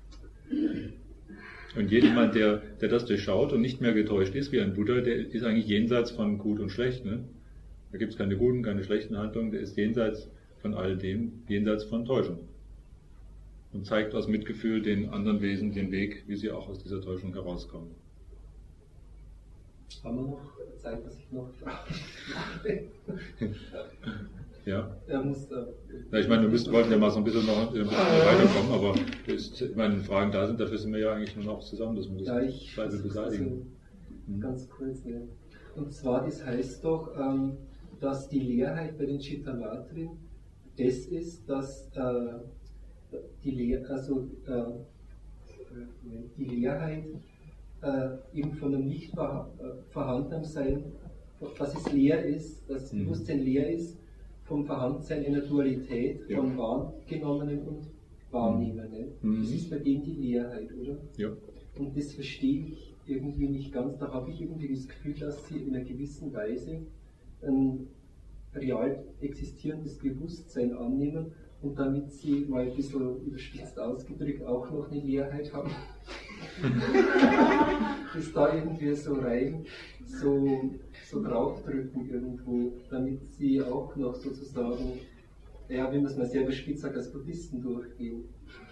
Und jemand, der das durchschaut und nicht mehr getäuscht ist wie ein Buddha, der ist eigentlich jenseits von Gut und Schlecht. Ne? Da gibt es keine guten, keine schlechten Handlungen, der ist jenseits von all dem, jenseits von Täuschung. Und zeigt aus Mitgefühl den anderen Wesen den Weg, wie sie auch aus dieser Täuschung herauskommen. Haben wir noch Zeit, dass ich noch ja. Ich meine, wir wollten ja mal so ein bisschen noch weiterkommen, aber wenn Fragen da sind, dafür sind wir ja eigentlich nur noch zusammen, dass wir das Zweifel beseitigen. Ganz kurz, ne? Und zwar, das heißt doch, dass die Leerheit bei den Chittamatrin das ist, dass die Leerheit eben von einem nicht vorhandenen Sein, dass es leer ist, dass das Bewusstsein leer ist, vom Vorhandensein einer Dualität von Wahrgenommenem und Wahrnehmenden. Das ist bei denen die Leerheit, oder? Ja. Und das verstehe ich irgendwie nicht ganz. Da habe ich irgendwie das Gefühl, dass sie in einer gewissen Weise ein real existierendes Bewusstsein annehmen und damit sie, mal ein bisschen überspitzt ausgedrückt, auch noch eine Leerheit haben. Das da irgendwie so rein, so draufdrücken irgendwo, damit sie auch noch sozusagen, ja, wie man es mal sehr überspitzt sagt, als Buddhisten durchgehen.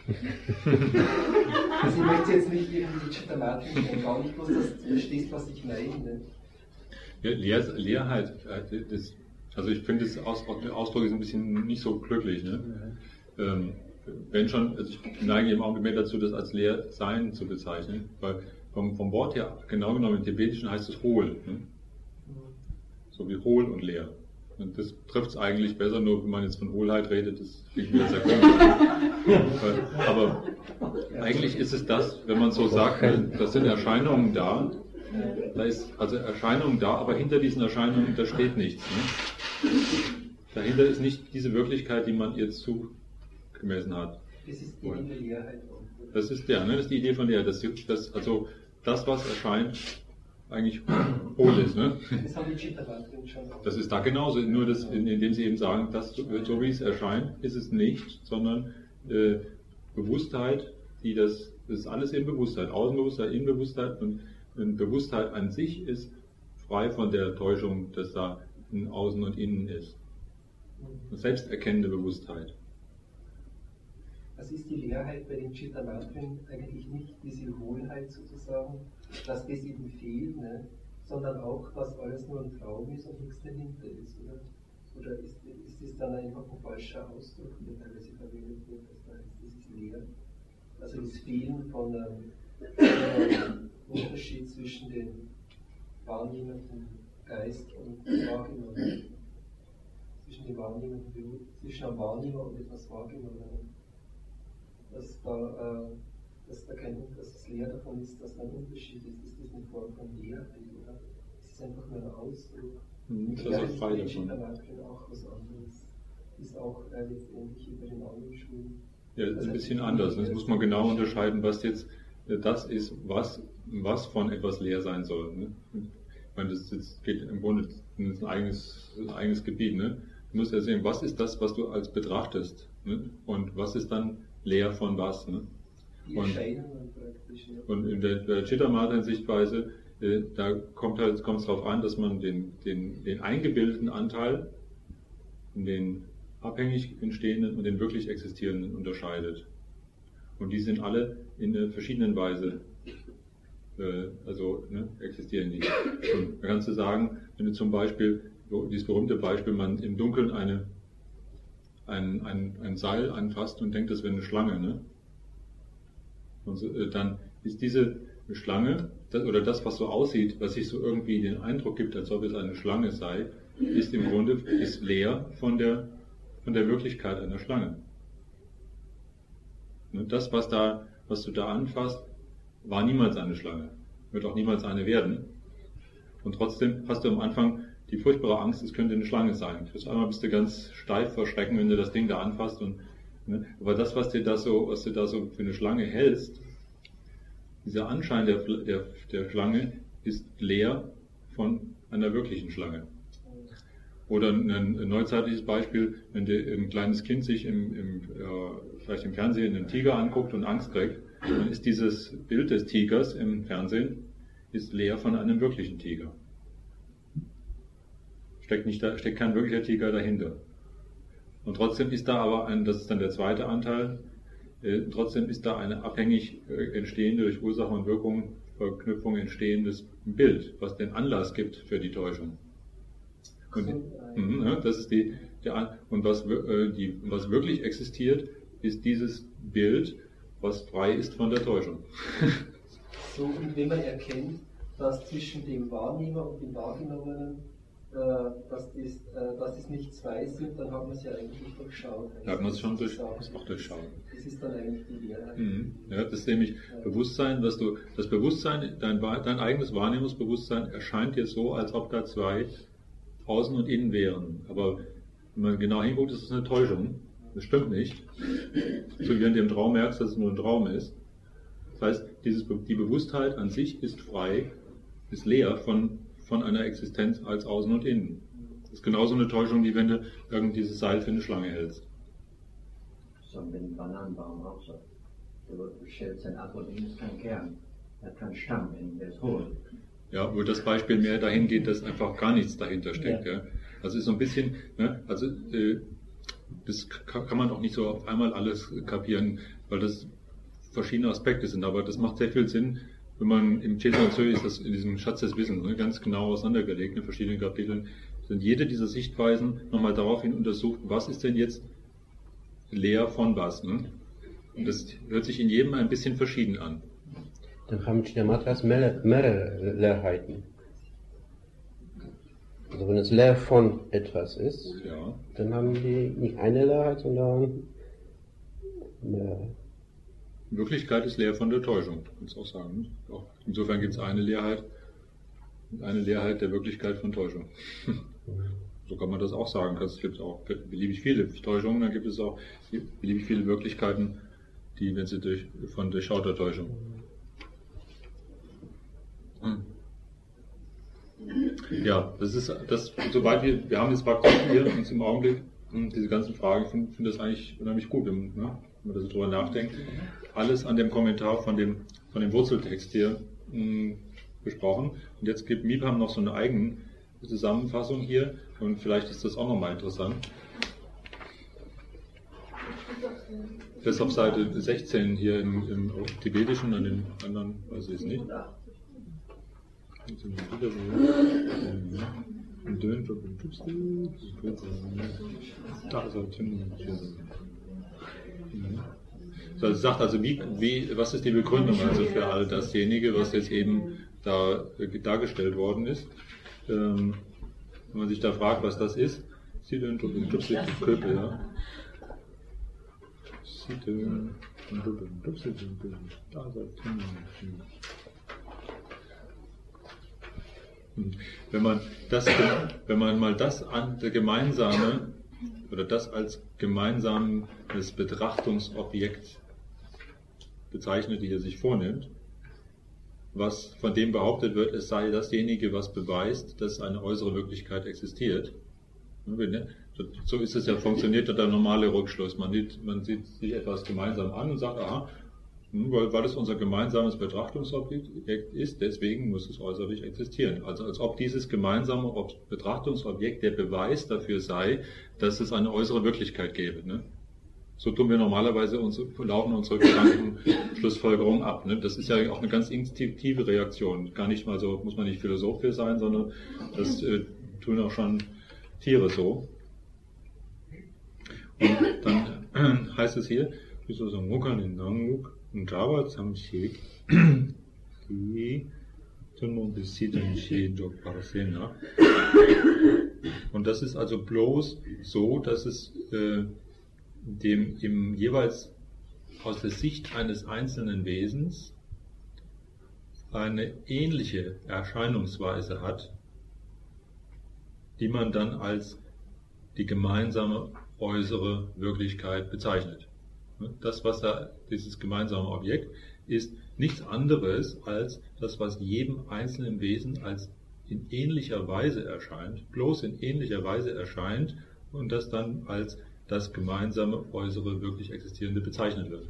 Also ich möchte jetzt nicht irgendwie die Chittamatrin einbauen, nicht bloß, dass du verstehst, was ich meine. Ja, Leerheit, also ich finde der Ausdruck ist ein bisschen nicht so glücklich. Ne? Wenn schon, also ich neige eben auch mehr dazu, das als Leersein zu bezeichnen, weil vom Wort her, genau genommen im Tibetischen heißt es hohl. Ne? So wie hohl und leer. Und das trifft es eigentlich besser, nur wenn man jetzt von Hohlheit redet, das klingt mir sehr komisch. Aber eigentlich ist es das, wenn man so sagt, das sind Erscheinungen da, da ist also Erscheinungen da, aber hinter diesen Erscheinungen, da steht nichts. Ne? Dahinter ist nicht diese Wirklichkeit, die man ihr zugemessen hat. Das ist die Idee der Leerheit. Das ist die Idee von Leerheit. Also das, was erscheint, eigentlich hohl ist. Ne? Das haben die Chittamatrin schon. Das ist da genauso, nur indem sie eben sagen, dass so wie es erscheint, ist es nicht, sondern Bewusstheit, das ist alles in Bewusstheit, Außenbewusstheit, Innenbewusstheit und Bewusstheit an sich ist frei von der Täuschung, dass da ein Außen und Innen ist. Eine selbsterkennende Bewusstheit. Also ist die Leerheit bei den Chittamatrin eigentlich nicht diese Hohlheit sozusagen, dass das eben fehlt, ne? Sondern auch, dass alles nur ein Traum ist und nichts dahinter ist, oder? Oder ist das dann einfach ein falscher Ausdruck, der teilweise verwendet wird, das heißt, das ist leer? Also das Fehlen von einem Unterschied zwischen dem wahrnehmenden Geist und wahrgenommenen. Zwischen dem wahrnehmenden, zwischen einem Wahrnehmer und etwas Wahrgenommenem. Dass es leer davon ist, dass da ein Unterschied ist. Ist das eine Form von Leerheit, oder? Es ist einfach nur ein Ausdruck. Das ist frei davon. Auch was anderes. Ist auch letztendlich über den anderen Schulen. Ja, das ist ein bisschen anders. Das muss man genau unterscheiden, was jetzt das ist, was von etwas leer sein soll. Ne? Ich meine, das geht im Grunde in ein eigenes Gebiet. Ne? Du musst ja sehen, was ist das, was du als betrachtest, ne? Und was ist dann leer von was. Ne? Und in der Chittamatrin-Sichtweise, da kommt es darauf an, dass man den eingebildeten Anteil, den abhängig entstehenden und den wirklich existierenden unterscheidet. Und die sind alle in einer verschiedenen Weise, existieren die. Und da kannst du sagen, wenn du zum Beispiel, dieses berühmte Beispiel, man im Dunkeln ein Seil anfasst und denkt, das wäre eine Schlange, ne? Und so, dann ist diese Schlange, oder das, was so aussieht, was sich so irgendwie den Eindruck gibt, als ob es eine Schlange sei, ist im Grunde leer von der Wirklichkeit einer Schlange. Und das, was du da anfasst, war niemals eine Schlange, wird auch niemals eine werden. Und trotzdem hast du am Anfang die furchtbare Angst, es könnte eine Schlange sein. Auf einmal bist du ganz steif vor Schrecken, wenn du das Ding da anfasst. Ne? Aber das, was du da so für eine Schlange hältst, dieser Anschein der Schlange ist leer von einer wirklichen Schlange. Oder ein neuzeitliches Beispiel, wenn ein kleines Kind sich vielleicht im Fernsehen einen Tiger anguckt und Angst kriegt, dann ist dieses Bild des Tigers im Fernsehen ist leer von einem wirklichen Tiger. Steckt kein wirklicher Tiger dahinter. Und trotzdem ist da aber das ist dann der zweite Anteil, trotzdem ist da eine abhängig entstehende, durch Ursache und Wirkung, Verknüpfung entstehendes Bild, was den Anlass gibt für die Täuschung. Und das ist was wirklich existiert, ist dieses Bild, was frei ist von der Täuschung. So, und wenn man erkennt, dass zwischen dem Wahrnehmer und dem Wahrgenommenen, dass es nicht zwei sind, dann hat man es ja eigentlich durchschaut. Da hat man es schon durchschaut. Das ist dann eigentlich die Lehre. Ja, das ist nämlich Bewusstsein, das Bewusstsein, dein eigenes Wahrnehmungsbewusstsein erscheint dir so, als ob da zwei Außen und Innen wären. Aber wenn man genau hinguckt, ist es eine Täuschung. Das stimmt nicht. So wie wenn du im Traum merkst, dass es nur ein Traum ist. Das heißt, die Bewusstheit an sich ist frei, ist leer von einer Existenz als Außen und Innen. Das ist genauso eine Täuschung, wie wenn du dieses Seil für eine Schlange hältst. So mit dem Bananenbaum auch so. Du stellst ein Ab und Innen ist kein Kern. Er hat keinen Stamm, der ist hohl. Ja, wo das Beispiel mehr dahin geht, dass einfach gar nichts dahinter steckt. Ja. Also ist so ein bisschen, ne, das kann man auch nicht so auf einmal alles kapieren, weil das verschiedene Aspekte sind, aber das macht sehr viel Sinn, wenn man im Cetera ist das in diesem Schatz des Wissens ganz genau auseinandergelegt, in verschiedenen Kapiteln, sind jede dieser Sichtweisen nochmal daraufhin untersucht, was ist denn jetzt leer von was. Ne? Und das hört sich in jedem ein bisschen verschieden an. Dann haben Chinamatras mehrere Leerheiten. Also wenn es leer von etwas ist, ja, dann haben die nicht eine Leerheit, sondern mehrere. In Wirklichkeit ist leer von der Täuschung, kannst du auch sagen. Auch insofern gibt es eine Leerheit der Wirklichkeit von Täuschung. So kann man das auch sagen. Es gibt auch beliebig viele Täuschungen, dann gibt es auch beliebig viele Wirklichkeiten, die, wenn sie von durchschauter Täuschung. Ja, das ist das, soweit wir haben jetzt praktisch hier uns im Augenblick diese ganzen Fragen, finde das eigentlich unheimlich gut, wenn man da so drüber nachdenkt. Alles an dem Kommentar von dem Wurzeltext hier besprochen. Und jetzt gibt Mipam noch so eine eigene Zusammenfassung hier und vielleicht ist das auch nochmal interessant. Das ist auf Seite 16 hier im Tibetischen, an den anderen weiß ich es nicht. So, es sagt also, was ist die Begründung also für all dasjenige, was jetzt eben da dargestellt worden ist? Wenn man sich da fragt, was das ist, sieht man Köpfe, ja. Wenn man mal das Gemeinsame oder das als gemeinsames Betrachtungsobjekt bezeichnet, die er sich vornimmt, was von dem behauptet wird, es sei dasjenige, was beweist, dass eine äußere Wirklichkeit existiert. So ist es ja, funktioniert der normale Rückschluss. Man sieht sich etwas gemeinsam an und sagt, aha, weil es unser gemeinsames Betrachtungsobjekt ist, deswegen muss es äußerlich existieren. Also als ob dieses gemeinsame Betrachtungsobjekt der Beweis dafür sei, dass es eine äußere Wirklichkeit gäbe. Ne? So tun wir normalerweise laufen unsere Gedankenschlussfolgerungen ab. Ne? Das ist ja auch eine ganz instinktive Reaktion. Gar nicht mal so, muss man nicht Philosoph für sein, sondern das tun auch schon Tiere so. Und dann heißt es hier, und Java Samshik, und das ist also bloß so, dass es dem jeweils aus der Sicht eines einzelnen Wesens eine ähnliche Erscheinungsweise hat, die man dann als die gemeinsame äußere Wirklichkeit bezeichnet. Das, was da, dieses gemeinsame Objekt, ist nichts anderes als das, was jedem einzelnen Wesen als in ähnlicher Weise erscheint, bloß in ähnlicher Weise erscheint und das dann als das gemeinsame äußere wirklich Existierende bezeichnet wird.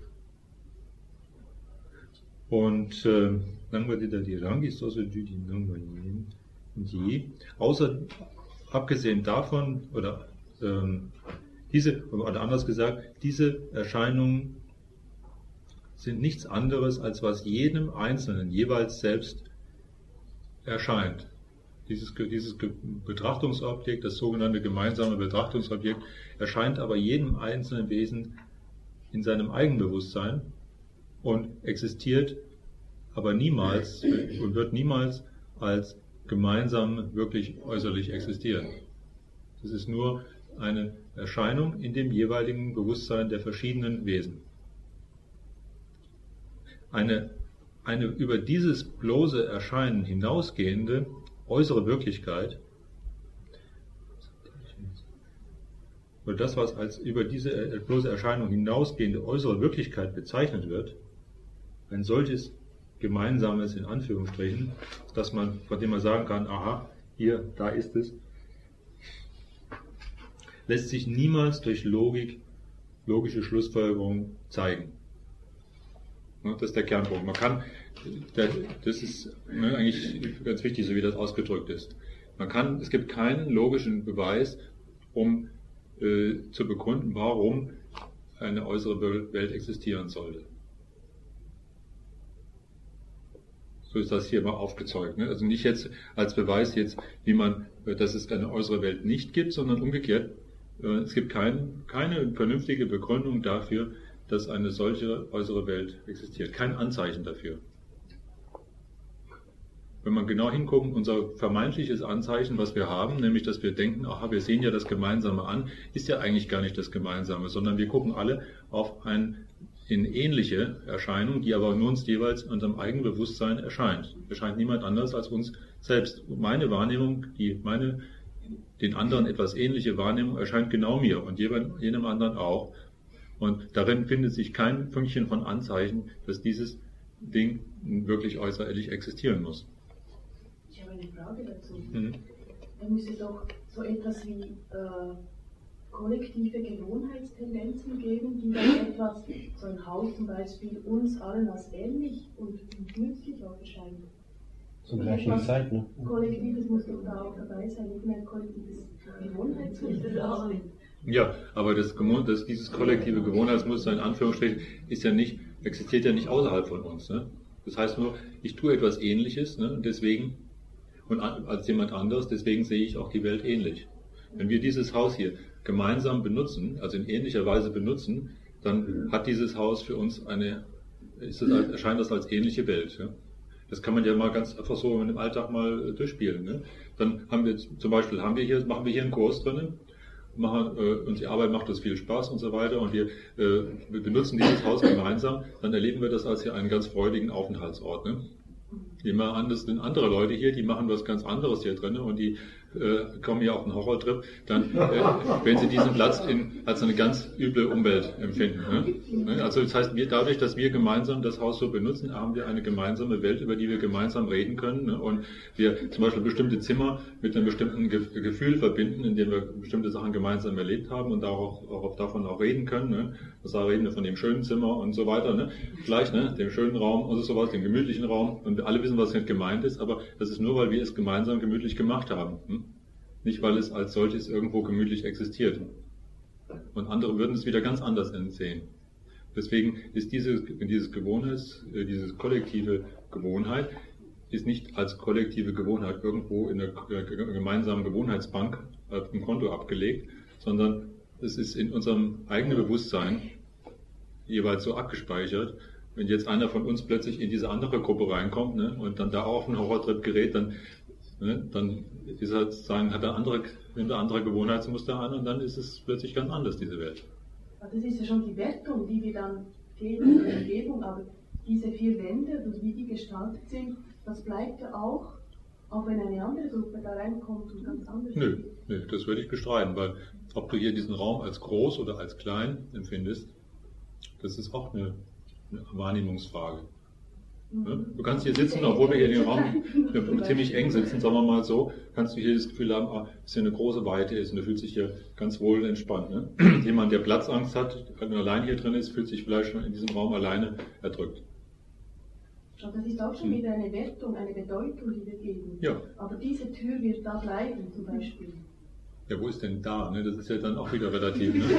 Und außer abgesehen davon, oder anders gesagt, diese Erscheinungen sind nichts anderes, als was jedem Einzelnen jeweils selbst erscheint. Dieses Betrachtungsobjekt, das sogenannte gemeinsame Betrachtungsobjekt, erscheint aber jedem einzelnen Wesen in seinem Eigenbewusstsein und existiert aber niemals und wird niemals als gemeinsam wirklich äußerlich existieren. Das ist nur eine Erscheinung in dem jeweiligen Bewusstsein der verschiedenen Wesen. Eine über dieses bloße Erscheinen hinausgehende äußere Wirklichkeit, oder das, was als über diese bloße Erscheinung hinausgehende äußere Wirklichkeit bezeichnet wird, ein solches Gemeinsames in Anführungsstrichen, von dem man sagen kann, aha, hier, da ist es, lässt sich niemals durch logische Schlussfolgerung zeigen. Das ist der Kernpunkt. Das ist eigentlich ganz wichtig, so wie das ausgedrückt ist. Es gibt keinen logischen Beweis, um zu begründen, warum eine äußere Welt existieren sollte. So ist das hier mal aufgezeugt. Also nicht jetzt als Beweis dass es eine äußere Welt nicht gibt, sondern umgekehrt. Es gibt keine vernünftige Begründung dafür, dass eine solche äußere Welt existiert. Kein Anzeichen dafür. Wenn man genau hinguckt, unser vermeintliches Anzeichen, was wir haben, nämlich, dass wir denken, aha, wir sehen ja das Gemeinsame an, ist ja eigentlich gar nicht das Gemeinsame, sondern wir gucken alle auf in ähnliche Erscheinung, die aber nur uns jeweils in unserem eigenen Bewusstsein erscheint. Erscheint niemand anders als uns selbst. Meine Wahrnehmung, den anderen etwas ähnliche Wahrnehmung, erscheint genau mir und jenem anderen auch. Und darin findet sich kein Fünkchen von Anzeichen, dass dieses Ding wirklich äußerlich existieren muss. Ich habe eine Frage dazu. Da müsste es auch so etwas wie kollektive Gewohnheitstendenzen geben, die dann so ein Haus zum Beispiel, uns allen als ähnlich und nützlich auch erscheint. Zur gleichen Zeit, ne? Kollektives muss doch da auch dabei sein, nicht mehr kollektives Gewohnheitsmuster. Ja, aber dieses kollektive Gewohnheitsmuster in Anführungsstrichen existiert ja nicht außerhalb von uns. Ne? Das heißt nur, ich tue etwas Ähnliches, ne? Als jemand anderes, deswegen sehe ich auch die Welt ähnlich. Wenn wir dieses Haus hier gemeinsam benutzen, also in ähnlicher Weise benutzen, dann hat dieses Haus für uns erscheint das als ähnliche Welt. Ja? Das kann man ja mal ganz einfach so im Alltag mal durchspielen. Ne? Dann machen wir hier einen Kurs drinnen. Und die Arbeit macht uns viel Spaß und so weiter und wir benutzen dieses Haus gemeinsam, dann erleben wir das als hier einen ganz freudigen Aufenthaltsort. Ne? Nehmen wir an, das sind andere Leute hier, die machen was ganz anderes hier drin und die kommen hier auf einen Horrortrip, dann werden sie diesen Platz als eine ganz üble Umwelt empfinden. Ne? Also das heißt, dadurch, dass wir gemeinsam das Haus so benutzen, haben wir eine gemeinsame Welt, über die wir gemeinsam reden können. Ne? Und wir zum Beispiel bestimmte Zimmer mit einem bestimmten Gefühl verbinden, indem wir bestimmte Sachen gemeinsam erlebt haben und davon auch reden können. Ne? Da reden wir von dem schönen Zimmer und so weiter. Ne? Vielleicht dem schönen Raum und sowas, dem gemütlichen Raum. Und wir alle wissen, was nicht gemeint ist, aber das ist nur, weil wir es gemeinsam gemütlich gemacht haben. Nicht, weil es als solches irgendwo gemütlich existiert. Und andere würden es wieder ganz anders sehen. Deswegen ist diese kollektive Gewohnheit ist nicht als kollektive Gewohnheit irgendwo in der gemeinsamen Gewohnheitsbank auf dem Konto abgelegt, sondern es ist in unserem eigenen Bewusstsein jeweils so abgespeichert. Wenn jetzt einer von uns plötzlich in diese andere Gruppe reinkommt, ne, und dann da auch auf einen Horrortrip gerät, dann ist er sozusagen, nimmt er andere Gewohnheitsmuster an und dann ist es plötzlich ganz anders, diese Welt. Das ist ja schon die Wertung, die wir dann geben in der Umgebung, aber diese 4 Wände und wie die gestaltet sind, das bleibt ja auch wenn eine andere Gruppe da reinkommt und ganz anders Nö, das würde ich bestreiten, weil ob du hier diesen Raum als groß oder als klein empfindest, das ist auch eine Wahrnehmungsfrage. Du kannst hier sitzen, obwohl wir hier in dem Raum ziemlich eng sitzen, sagen wir mal so, kannst du hier das Gefühl haben, dass hier eine große Weite ist und du fühlst dich hier ganz wohl entspannt. Ne? Jemand, der Platzangst hat, wenn er allein hier drin ist, fühlt sich vielleicht schon in diesem Raum alleine erdrückt. Aber das ist auch schon wieder eine Wertung, eine Bedeutung, die wir geben. Ja. Aber diese Tür wird da bleiben, zum Beispiel. Ja, wo ist denn da? Ne? Das ist ja dann auch wieder relativ. Ne?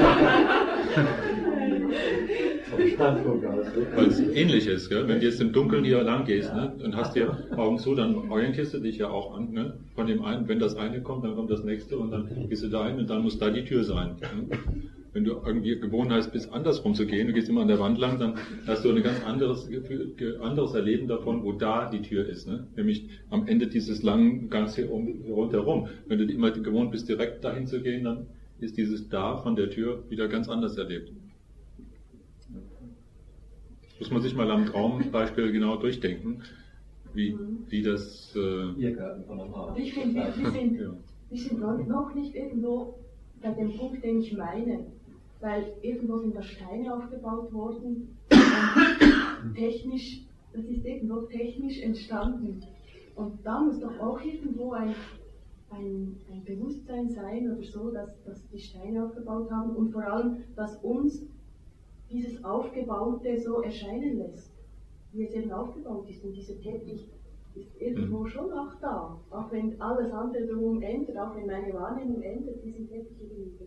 Weil es ähnlich ist, gell? Wenn du jetzt im Dunkeln hier lang gehst, ne, und hast dir Augen zu, dann orientierst du dich ja auch an, ne? Von dem einen, wenn das eine kommt, dann kommt das nächste und dann gehst du da hin und dann muss da die Tür sein. Ne? Wenn du irgendwie Gewohnheit bist, andersrum zu gehen, du gehst immer an der Wand lang, dann hast du ein ganz anderes Erleben davon, wo da die Tür ist. Ne? Nämlich am Ende dieses langen Gangs hier rundherum. Wenn du immer gewohnt bist, direkt dahin zu gehen, dann ist dieses da von der Tür wieder ganz anders erlebt. Muss man sich mal am Traumbeispiel genau durchdenken, wie das... Aber ich finde, wir sind noch nicht irgendwo bei dem Punkt, den ich meine. Weil irgendwo sind da Steine aufgebaut worden und technisch, das ist irgendwo technisch entstanden. Und da muss doch auch irgendwo ein Bewusstsein sein oder so, dass die Steine aufgebaut haben und vor allem, dass uns dieses Aufgebaute so erscheinen lässt, wie es eben aufgebaut ist. Und dieser Teppich ist irgendwo schon auch da, auch wenn alles andere drumherum ändert, auch wenn meine Wahrnehmung ändert, diesen Teppich gegenüber.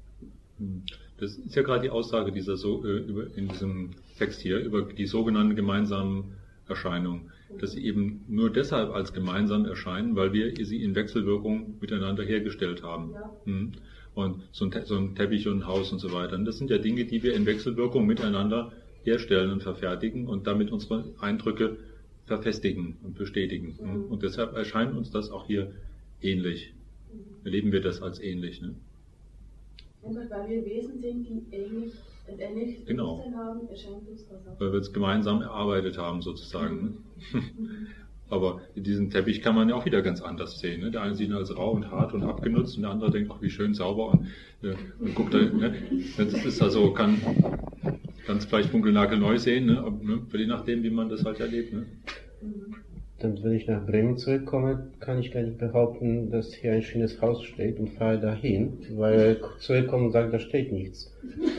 Das ist ja gerade die Aussage in diesem Text hier über die sogenannten gemeinsamen Erscheinungen, dass sie eben nur deshalb als gemeinsam erscheinen, weil wir sie in Wechselwirkung miteinander hergestellt haben. Ja. Und so ein Teppich und ein Haus und so weiter. Und das sind ja Dinge, die wir in Wechselwirkung miteinander herstellen und verfertigen und damit unsere Eindrücke verfestigen und bestätigen. Und deshalb erscheint uns das auch hier ähnlich. Erleben wir das als ähnlich. Ne? Einfach weil wir Wesen sind, die ähnliches Bewusstsein haben, erscheint uns das auch. Weil wir es gemeinsam erarbeitet haben, sozusagen. Ne? Aber diesen Teppich kann man ja auch wieder ganz anders sehen. Ne? Der eine sieht ihn als rau und hart und abgenutzt und der andere denkt, ach, wie schön sauber und guckt da. Ne? Das ist also, kann es vielleicht funkelnagelneu sehen, ne? Aber, ne? Je nachdem, wie man das halt erlebt. Ne? Dann, wenn ich nach Bremen zurückkomme, kann ich gar nicht behaupten, dass hier ein schönes Haus steht und fahre dahin, weil zurückkommen und sagen, da steht nichts.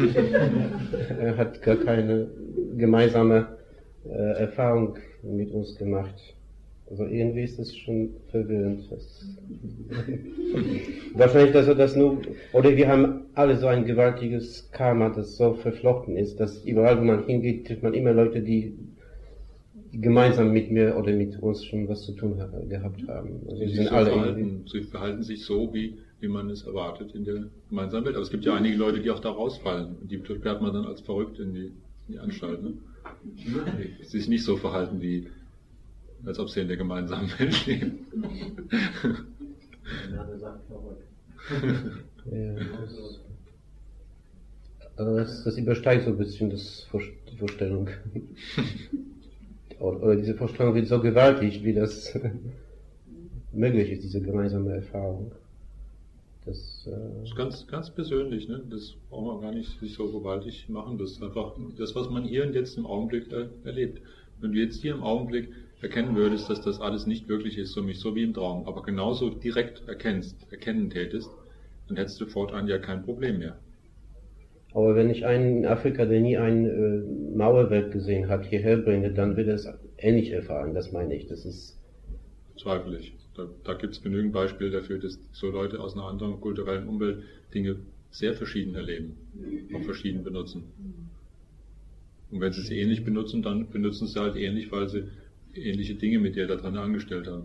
Er hat gar keine gemeinsame Erfahrung mit uns gemacht. Also irgendwie ist das schon verwirrend. Wahrscheinlich, dass er das nur, oder wir haben alle so ein gewaltiges Karma, das so verflochten ist, dass überall, wo man hingeht, trifft man immer Leute, die gemeinsam mit mir oder mit uns schon was zu tun gehabt haben. Also sie verhalten sich so, wie man es erwartet in der gemeinsamen Welt. Aber es gibt ja einige Leute, die auch da rausfallen. Und die sperrt man dann als verrückt in die Anstalt. Ne? Die sich nicht so verhalten, als ob sie in der gemeinsamen Welt leben. Das übersteigt so ein bisschen die Vorstellung. Oder diese Vorstellung wird so gewaltig, wie das möglich ist, diese gemeinsame Erfahrung. Das ist ganz, ganz persönlich, ne? Das braucht man gar nicht sich so gewaltig machen. Das ist einfach das, was man hier und jetzt im Augenblick erlebt. Wenn du jetzt hier im Augenblick erkennen würdest, dass das alles nicht wirklich ist, so wie im Traum, aber genauso direkt erkennen tätest, dann hättest du fortan ja kein Problem mehr. Aber wenn ich einen in Afrika, der nie ein Mauerwerk gesehen hat, hierher bringe, dann wird er es ähnlich erfahren, das meine ich. Das ist zweifelig. Da gibt es genügend Beispiele dafür, dass so Leute aus einer anderen kulturellen Umwelt Dinge sehr verschieden erleben, auch verschieden benutzen. Und wenn sie es ähnlich benutzen, dann benutzen sie halt ähnlich, weil sie ähnliche Dinge mit dir da dran angestellt haben.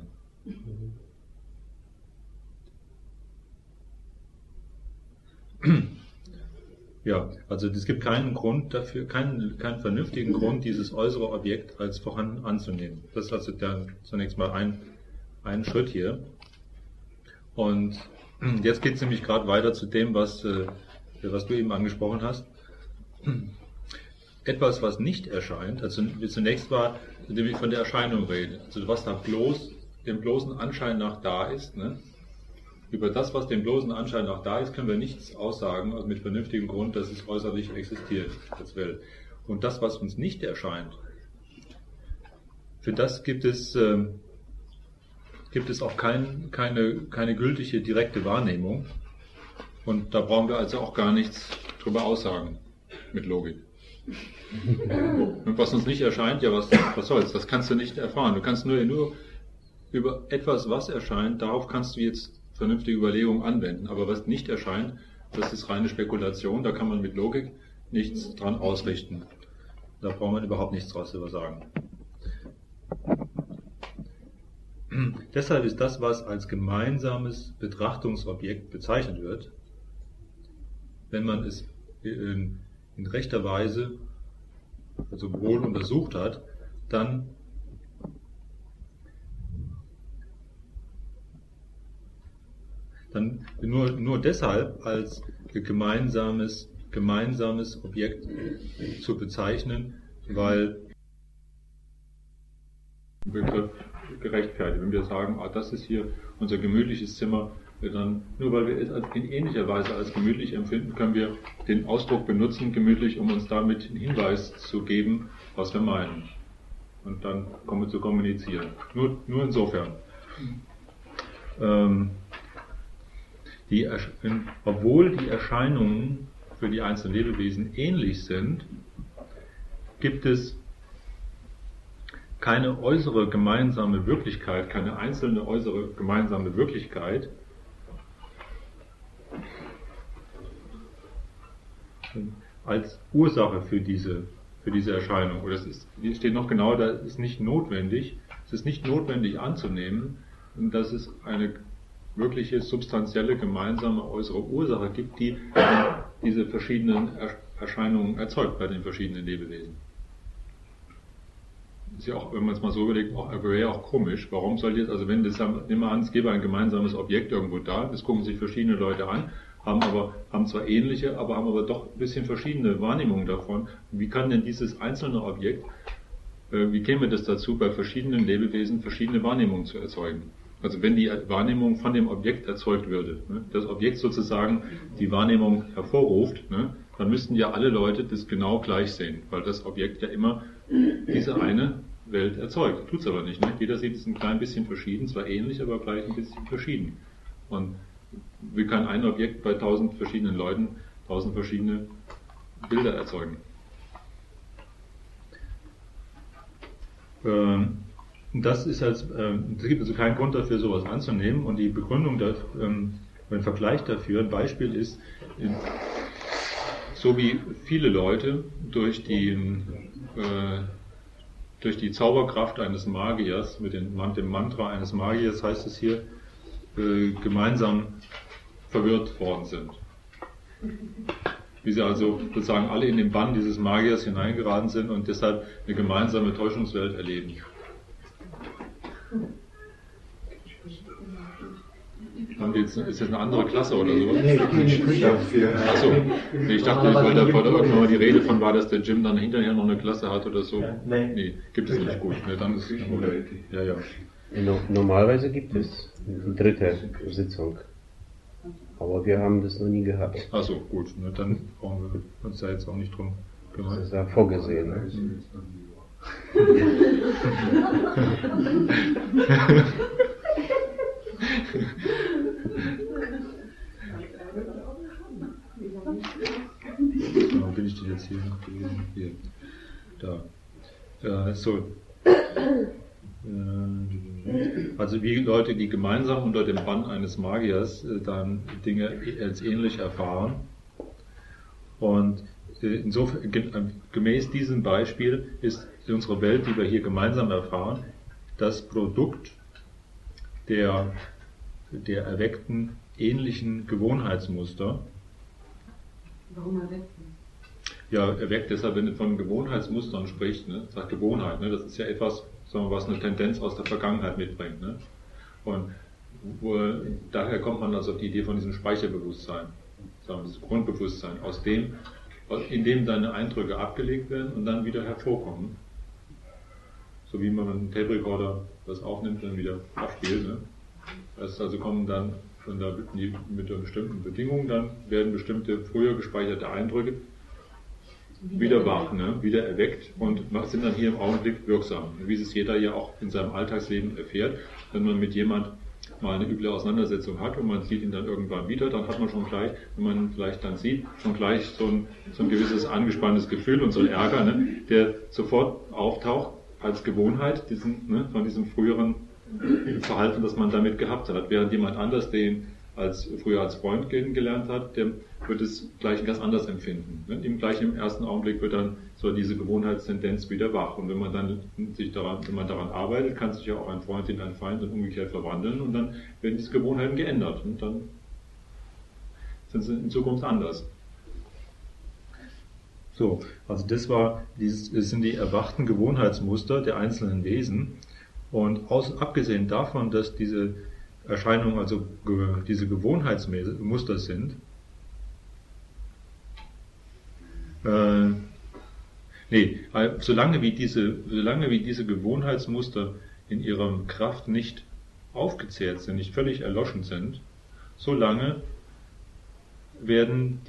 Ja, also es gibt keinen Grund dafür, keinen vernünftigen Grund, dieses äußere Objekt als vorhanden anzunehmen. Das ist also zunächst mal ein Schritt hier. Und jetzt geht es nämlich gerade weiter zu dem, was du eben angesprochen hast. etwas, was nicht erscheint, also zunächst mal, indem ich von der Erscheinung rede, also was da dem bloßen Anschein nach da ist, ne? Über das, was dem bloßen Anschein nach da ist, können wir nichts aussagen, also mit vernünftigem Grund, dass es äußerlich existiert als Welt. Und das, was uns nicht erscheint, für das gibt es auch keine gültige direkte Wahrnehmung. Und da brauchen wir also auch gar nichts drüber aussagen mit Logik. Und was uns nicht erscheint, ja, was soll's, das kannst du nicht erfahren. Du kannst nur über etwas, was erscheint, darauf kannst du jetzt vernünftige Überlegungen anwenden. Aber was nicht erscheint, das ist reine Spekulation, da kann man mit Logik nichts dran ausrichten. Da braucht man überhaupt nichts draus zu sagen. Deshalb ist das, was als gemeinsames Betrachtungsobjekt bezeichnet wird, wenn man es in rechter Weise, also wohl untersucht hat, dann nur deshalb als gemeinsames Objekt zu bezeichnen, weil Begriff gerechtfertigt. Wenn wir sagen, das ist hier unser gemütliches Zimmer, dann, nur weil wir es in ähnlicher Weise als gemütlich empfinden, können wir den Ausdruck benutzen, gemütlich, um uns damit einen Hinweis zu geben, was wir meinen. Und dann kommen wir zu kommunizieren. Nur insofern. Obwohl die Erscheinungen für die einzelnen Lebewesen ähnlich sind, gibt es keine äußere gemeinsame Wirklichkeit, keine einzelne äußere gemeinsame Wirklichkeit, als Ursache für diese Erscheinung. Oder die steht noch genauer, da ist nicht notwendig, es ist nicht notwendig anzunehmen, dass es eine wirkliche substanzielle gemeinsame äußere Ursache gibt, die diese verschiedenen Erscheinungen erzeugt bei den verschiedenen Lebewesen. Ist ja auch, wenn man es mal so überlegt, wäre ja auch komisch. Warum soll jetzt, also wenn das, nehmen wir an, es gäbe ein gemeinsames Objekt irgendwo da, das gucken sich verschiedene Leute an, haben zwar ähnliche, aber haben aber doch ein bisschen verschiedene Wahrnehmungen davon. Wie kann denn dieses einzelne Objekt, wie käme das dazu, bei verschiedenen Lebewesen verschiedene Wahrnehmungen zu erzeugen? Also wenn die Wahrnehmung von dem Objekt erzeugt würde, ne, das Objekt sozusagen die Wahrnehmung hervorruft, ne, dann müssten ja alle Leute das genau gleich sehen, weil das Objekt ja immer diese eine Welt erzeugt. Tut's aber nicht. Ne? Jeder sieht es ein klein bisschen verschieden, zwar ähnlich, aber gleich ein bisschen verschieden. Und wie kann ein Objekt bei 1000 verschiedenen Leuten 1000 verschiedene Bilder erzeugen? Es gibt also keinen Grund dafür, sowas anzunehmen. Und die Begründung, ein Vergleich dafür, ein Beispiel ist, so wie viele Leute durch die Zauberkraft eines Magiers, mit dem Mantra eines Magiers heißt es hier, gemeinsam verwirrt worden sind. Wie sie also sozusagen alle in den Bann dieses Magiers hineingeraten sind und deshalb eine gemeinsame Täuschungswelt erleben. Ist das eine andere Klasse oder so? Nee, achso, ich dachte, ich wollte irgendwann mal die Rede von, war, dass der Jim dann hinterher noch eine Klasse hat oder so. Nee, gibt es nicht. Gut, dann ist es ja. Normalerweise gibt es die dritte Sitzung. Aber wir haben das noch nie gehabt. Achso, gut, dann brauchen wir uns da jetzt auch nicht drum kümmern. Das ist ja vorgesehen. Ne? Warum bin ich denn jetzt hier gewesen? Hier. Da. Also wie Leute, die gemeinsam unter dem Bann eines Magiers dann Dinge als ähnlich erfahren. Und insofern, gemäß diesem Beispiel ist unsere Welt, die wir hier gemeinsam erfahren, das Produkt der erweckten ähnlichen Gewohnheitsmuster. Warum erweckten? Ja, erweckt deshalb, wenn du von Gewohnheitsmustern sprichst, ne, sagt Gewohnheit, ne, das ist ja etwas, sagen wir, was eine Tendenz aus der Vergangenheit mitbringt. Ne? Und daher kommt man also auf die Idee von diesem Speicherbewusstsein, sagen wir, dieses Grundbewusstsein, aus dem in dem deine Eindrücke abgelegt werden und dann wieder hervorkommen. So wie man einen Tape Recorder das aufnimmt und dann wieder abspielt. Ne? Das also kommen dann mit einer bestimmten Bedingung, dann werden bestimmte früher gespeicherte Eindrücke wieder wach, ne? Wieder erweckt und sind dann hier im Augenblick wirksam. Wie es jeder ja auch in seinem Alltagsleben erfährt, wenn man mit jemand mal eine üble Auseinandersetzung hat und man sieht ihn dann irgendwann wieder, dann hat man schon gleich, wenn man ihn vielleicht dann sieht, schon gleich so ein gewisses angespanntes Gefühl und so ein Ärger, ne? Der sofort auftaucht als Gewohnheit von diesem früheren Verhalten, das man damit gehabt hat. Während jemand anders den früher als Freund kennengelernt hat, der wird es gleich ganz anders empfinden. Gleich im ersten Augenblick wird dann so diese Gewohnheitstendenz wieder wach. Und wenn man dann wenn man daran arbeitet, kann sich ja auch ein Freund in einen Feind und umgekehrt verwandeln und dann werden diese Gewohnheiten geändert und dann sind sie in Zukunft anders. So, also das sind die erwachten Gewohnheitsmuster der einzelnen Wesen. Und abgesehen davon, dass diese Erscheinungen also diese Gewohnheitsmuster sind, solange wie diese Gewohnheitsmuster in ihrer Kraft nicht aufgezehrt sind, nicht völlig erloschen sind, solange werden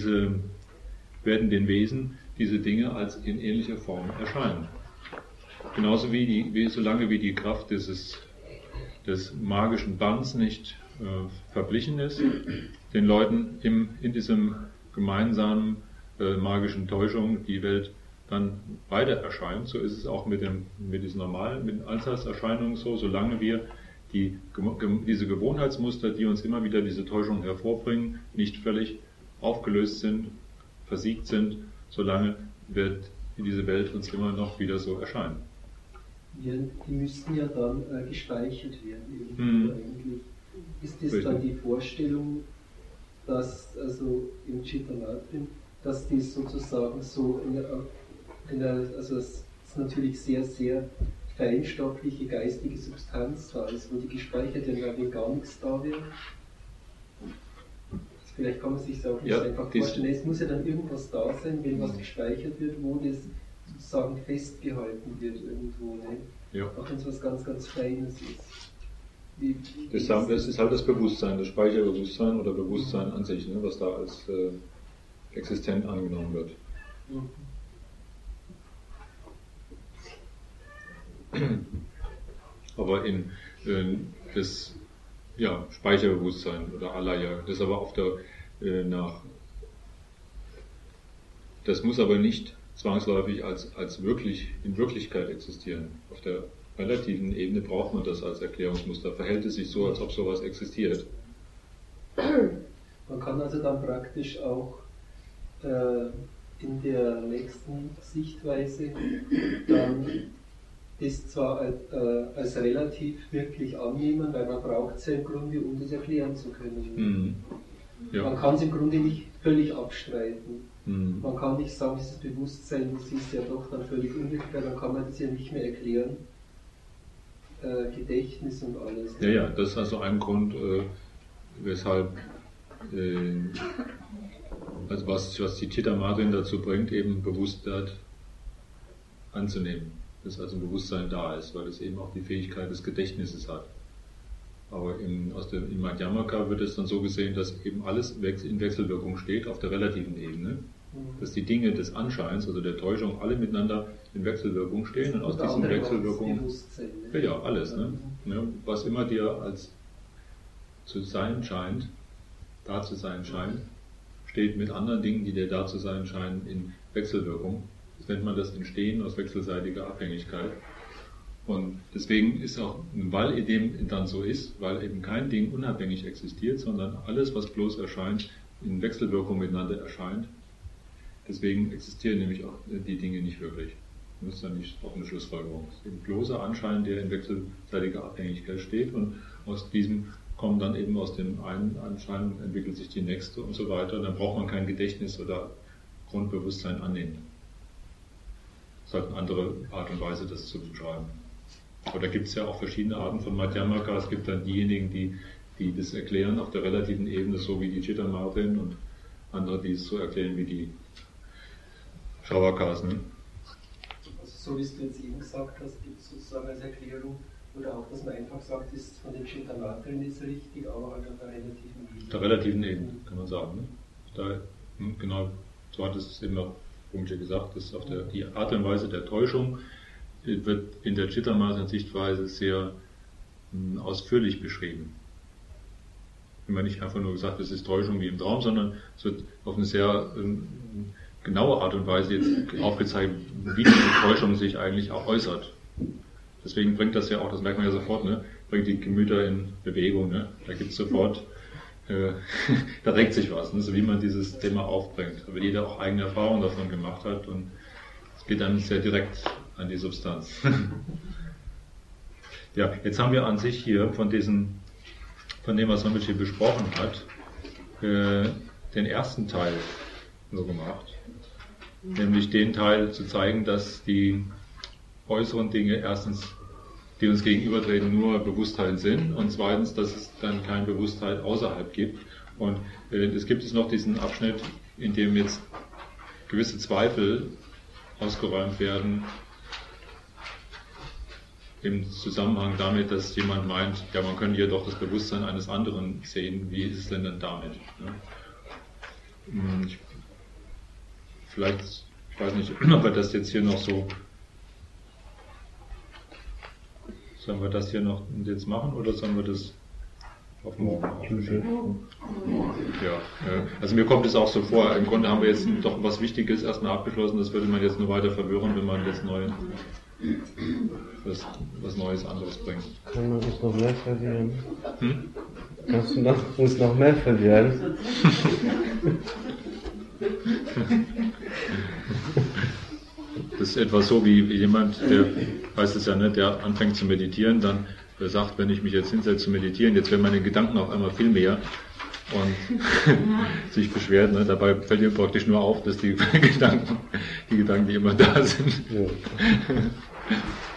den Wesen diese Dinge als in ähnlicher Form erscheinen. Genauso solange wie die Kraft des magischen Bands nicht verblichen ist, den Leuten in diesem gemeinsamen magischen Täuschung die Welt dann weiter erscheint, so ist es auch mit diesen normalen Alltagserscheinungen so, solange wir diese Gewohnheitsmuster, die uns immer wieder diese Täuschung hervorbringen, nicht völlig aufgelöst sind, versiegt sind, solange wird diese Welt uns immer noch wieder so erscheinen. Die müssten ja dann gespeichert werden. Eigentlich. Ist das dann die Vorstellung, dass also im Chitta-Matrin, dass die sozusagen so also es ist natürlich sehr, sehr feinstoffliche geistige Substanz da ist, wo die gespeichert werden, weil gar nichts da wäre? Vielleicht kann man sich das auch nicht einfach vorstellen. Es muss ja dann irgendwas da sein, wenn was gespeichert wird, wo das sozusagen festgehalten wird irgendwo. Ne? Ja. Auch wenn es was ganz, ganz Feines ist. Das ist halt das Bewusstsein, das Speicherbewusstsein oder Bewusstsein an sich, ne, was da als existent angenommen wird. Aber in das Speicherbewusstsein oder Alaya, das aber auf das muss aber nicht zwangsläufig als in Wirklichkeit existieren. Auf der relativen Ebene braucht man das als Erklärungsmuster. Verhält es sich so, als ob sowas existiert? Man kann also dann praktisch auch in der nächsten Sichtweise dann das zwar als relativ wirklich annehmen, weil man braucht es ja im Grunde, um das erklären zu können. Ja. Man kann es im Grunde nicht völlig abstreiten. Man kann nicht sagen, dieses Bewusstsein, das ist ja doch dann völlig unwirklich, dann kann man das ja nicht mehr erklären. Gedächtnis und alles. Ja, das ist also ein Grund, weshalb also was die Chitta-Matrin dazu bringt, eben Bewusstheit anzunehmen. Dass also ein Bewusstsein da ist, weil es eben auch die Fähigkeit des Gedächtnisses hat. Aber in Madhyamaka wird es dann so gesehen, dass eben alles in Wechselwirkung steht auf der relativen Ebene. Dass die Dinge des Anscheins, also der Täuschung, alle miteinander in Wechselwirkung stehen und aus diesen Wechselwirkungen. Ja, alles. Ne? Was immer dir als zu sein scheint, da zu sein scheint, steht mit anderen Dingen, die dir da zu sein scheinen, in Wechselwirkung. Das nennt man das Entstehen aus wechselseitiger Abhängigkeit. Und deswegen ist auch, weil dem dann so ist, weil eben kein Ding unabhängig existiert, sondern alles, was bloß erscheint, in Wechselwirkung miteinander erscheint. Deswegen existieren nämlich auch die Dinge nicht wirklich. Das ist dann nicht auch eine Schlussfolgerung. Es ist eben bloßer Anschein, der in wechselseitiger Abhängigkeit steht, und aus diesem kommen dann eben aus dem einen Anschein entwickelt sich die nächste und so weiter. Dann braucht man kein Gedächtnis oder Grundbewusstsein annehmen. Das ist halt eine andere Art und Weise, das zu beschreiben. Aber da gibt es ja auch verschiedene Arten von Madhyamaka. Es gibt dann diejenigen, die das erklären auf der relativen Ebene, so wie die Chitta-Matrin, und andere, die es so erklären wie die Shavakas. Ne? Also so wie du jetzt eben gesagt hast, gibt es sozusagen als Erklärung, oder auch, dass man einfach sagt, das ist von den Chitta-Matrin ist richtig, aber halt auf der relativen Ebene. Der relativen Ebene, kann man sagen. Ne? Da, genau, so hat es immer Pumche gesagt, dass auf die Art und Weise der Täuschung wird in der Chitta-Matrin-Sichtweise sehr ausführlich beschrieben. Immer nicht einfach nur gesagt, es ist Täuschung wie im Traum, sondern es wird auf eine sehr genaue Art und Weise jetzt aufgezeigt, wie diese Täuschung sich eigentlich auch äußert. Deswegen bringt das ja auch, das merkt man ja sofort, ne, bringt die Gemüter in Bewegung. Ne? Da gibt es sofort, da regt sich was, ne, so wie man dieses Thema aufbringt. Weil jeder auch eigene Erfahrungen davon gemacht hat und es geht dann sehr direkt an die Substanz. Ja, jetzt haben wir an sich hier von dem, was Swamiji besprochen hat, den ersten Teil nur gemacht. Nämlich den Teil zu zeigen, dass die äußeren Dinge erstens, die uns gegenübertreten, nur Bewusstheit sind und zweitens, dass es dann keine Bewusstheit außerhalb gibt. Und es gibt noch diesen Abschnitt, in dem jetzt gewisse Zweifel ausgeräumt werden, im Zusammenhang damit, dass jemand meint, ja, man könnte ja doch das Bewusstsein eines anderen sehen, wie ist es denn dann damit? Ja? Vielleicht, ich weiß nicht, ob wir das jetzt hier noch so, sollen wir das hier noch jetzt machen oder sollen wir das auf morgen aufschieben? Ja, also mir kommt es auch so vor, im Grunde haben wir jetzt doch was Wichtiges erstmal abgeschlossen, das würde man jetzt nur weiter verwirren, wenn man jetzt was Neues anderes bringt. Kann man uns noch mehr verlieren? Kannst du uns noch mehr verlieren? Das ist etwa so wie jemand, der, weiß es ja nicht, der anfängt zu meditieren, dann sagt, wenn ich mich jetzt hinsetze zu meditieren, jetzt werden meine Gedanken auf einmal viel mehr und sich beschwert, ne? Dabei fällt ihm praktisch nur auf, dass die Gedanken, die immer da sind. Ja.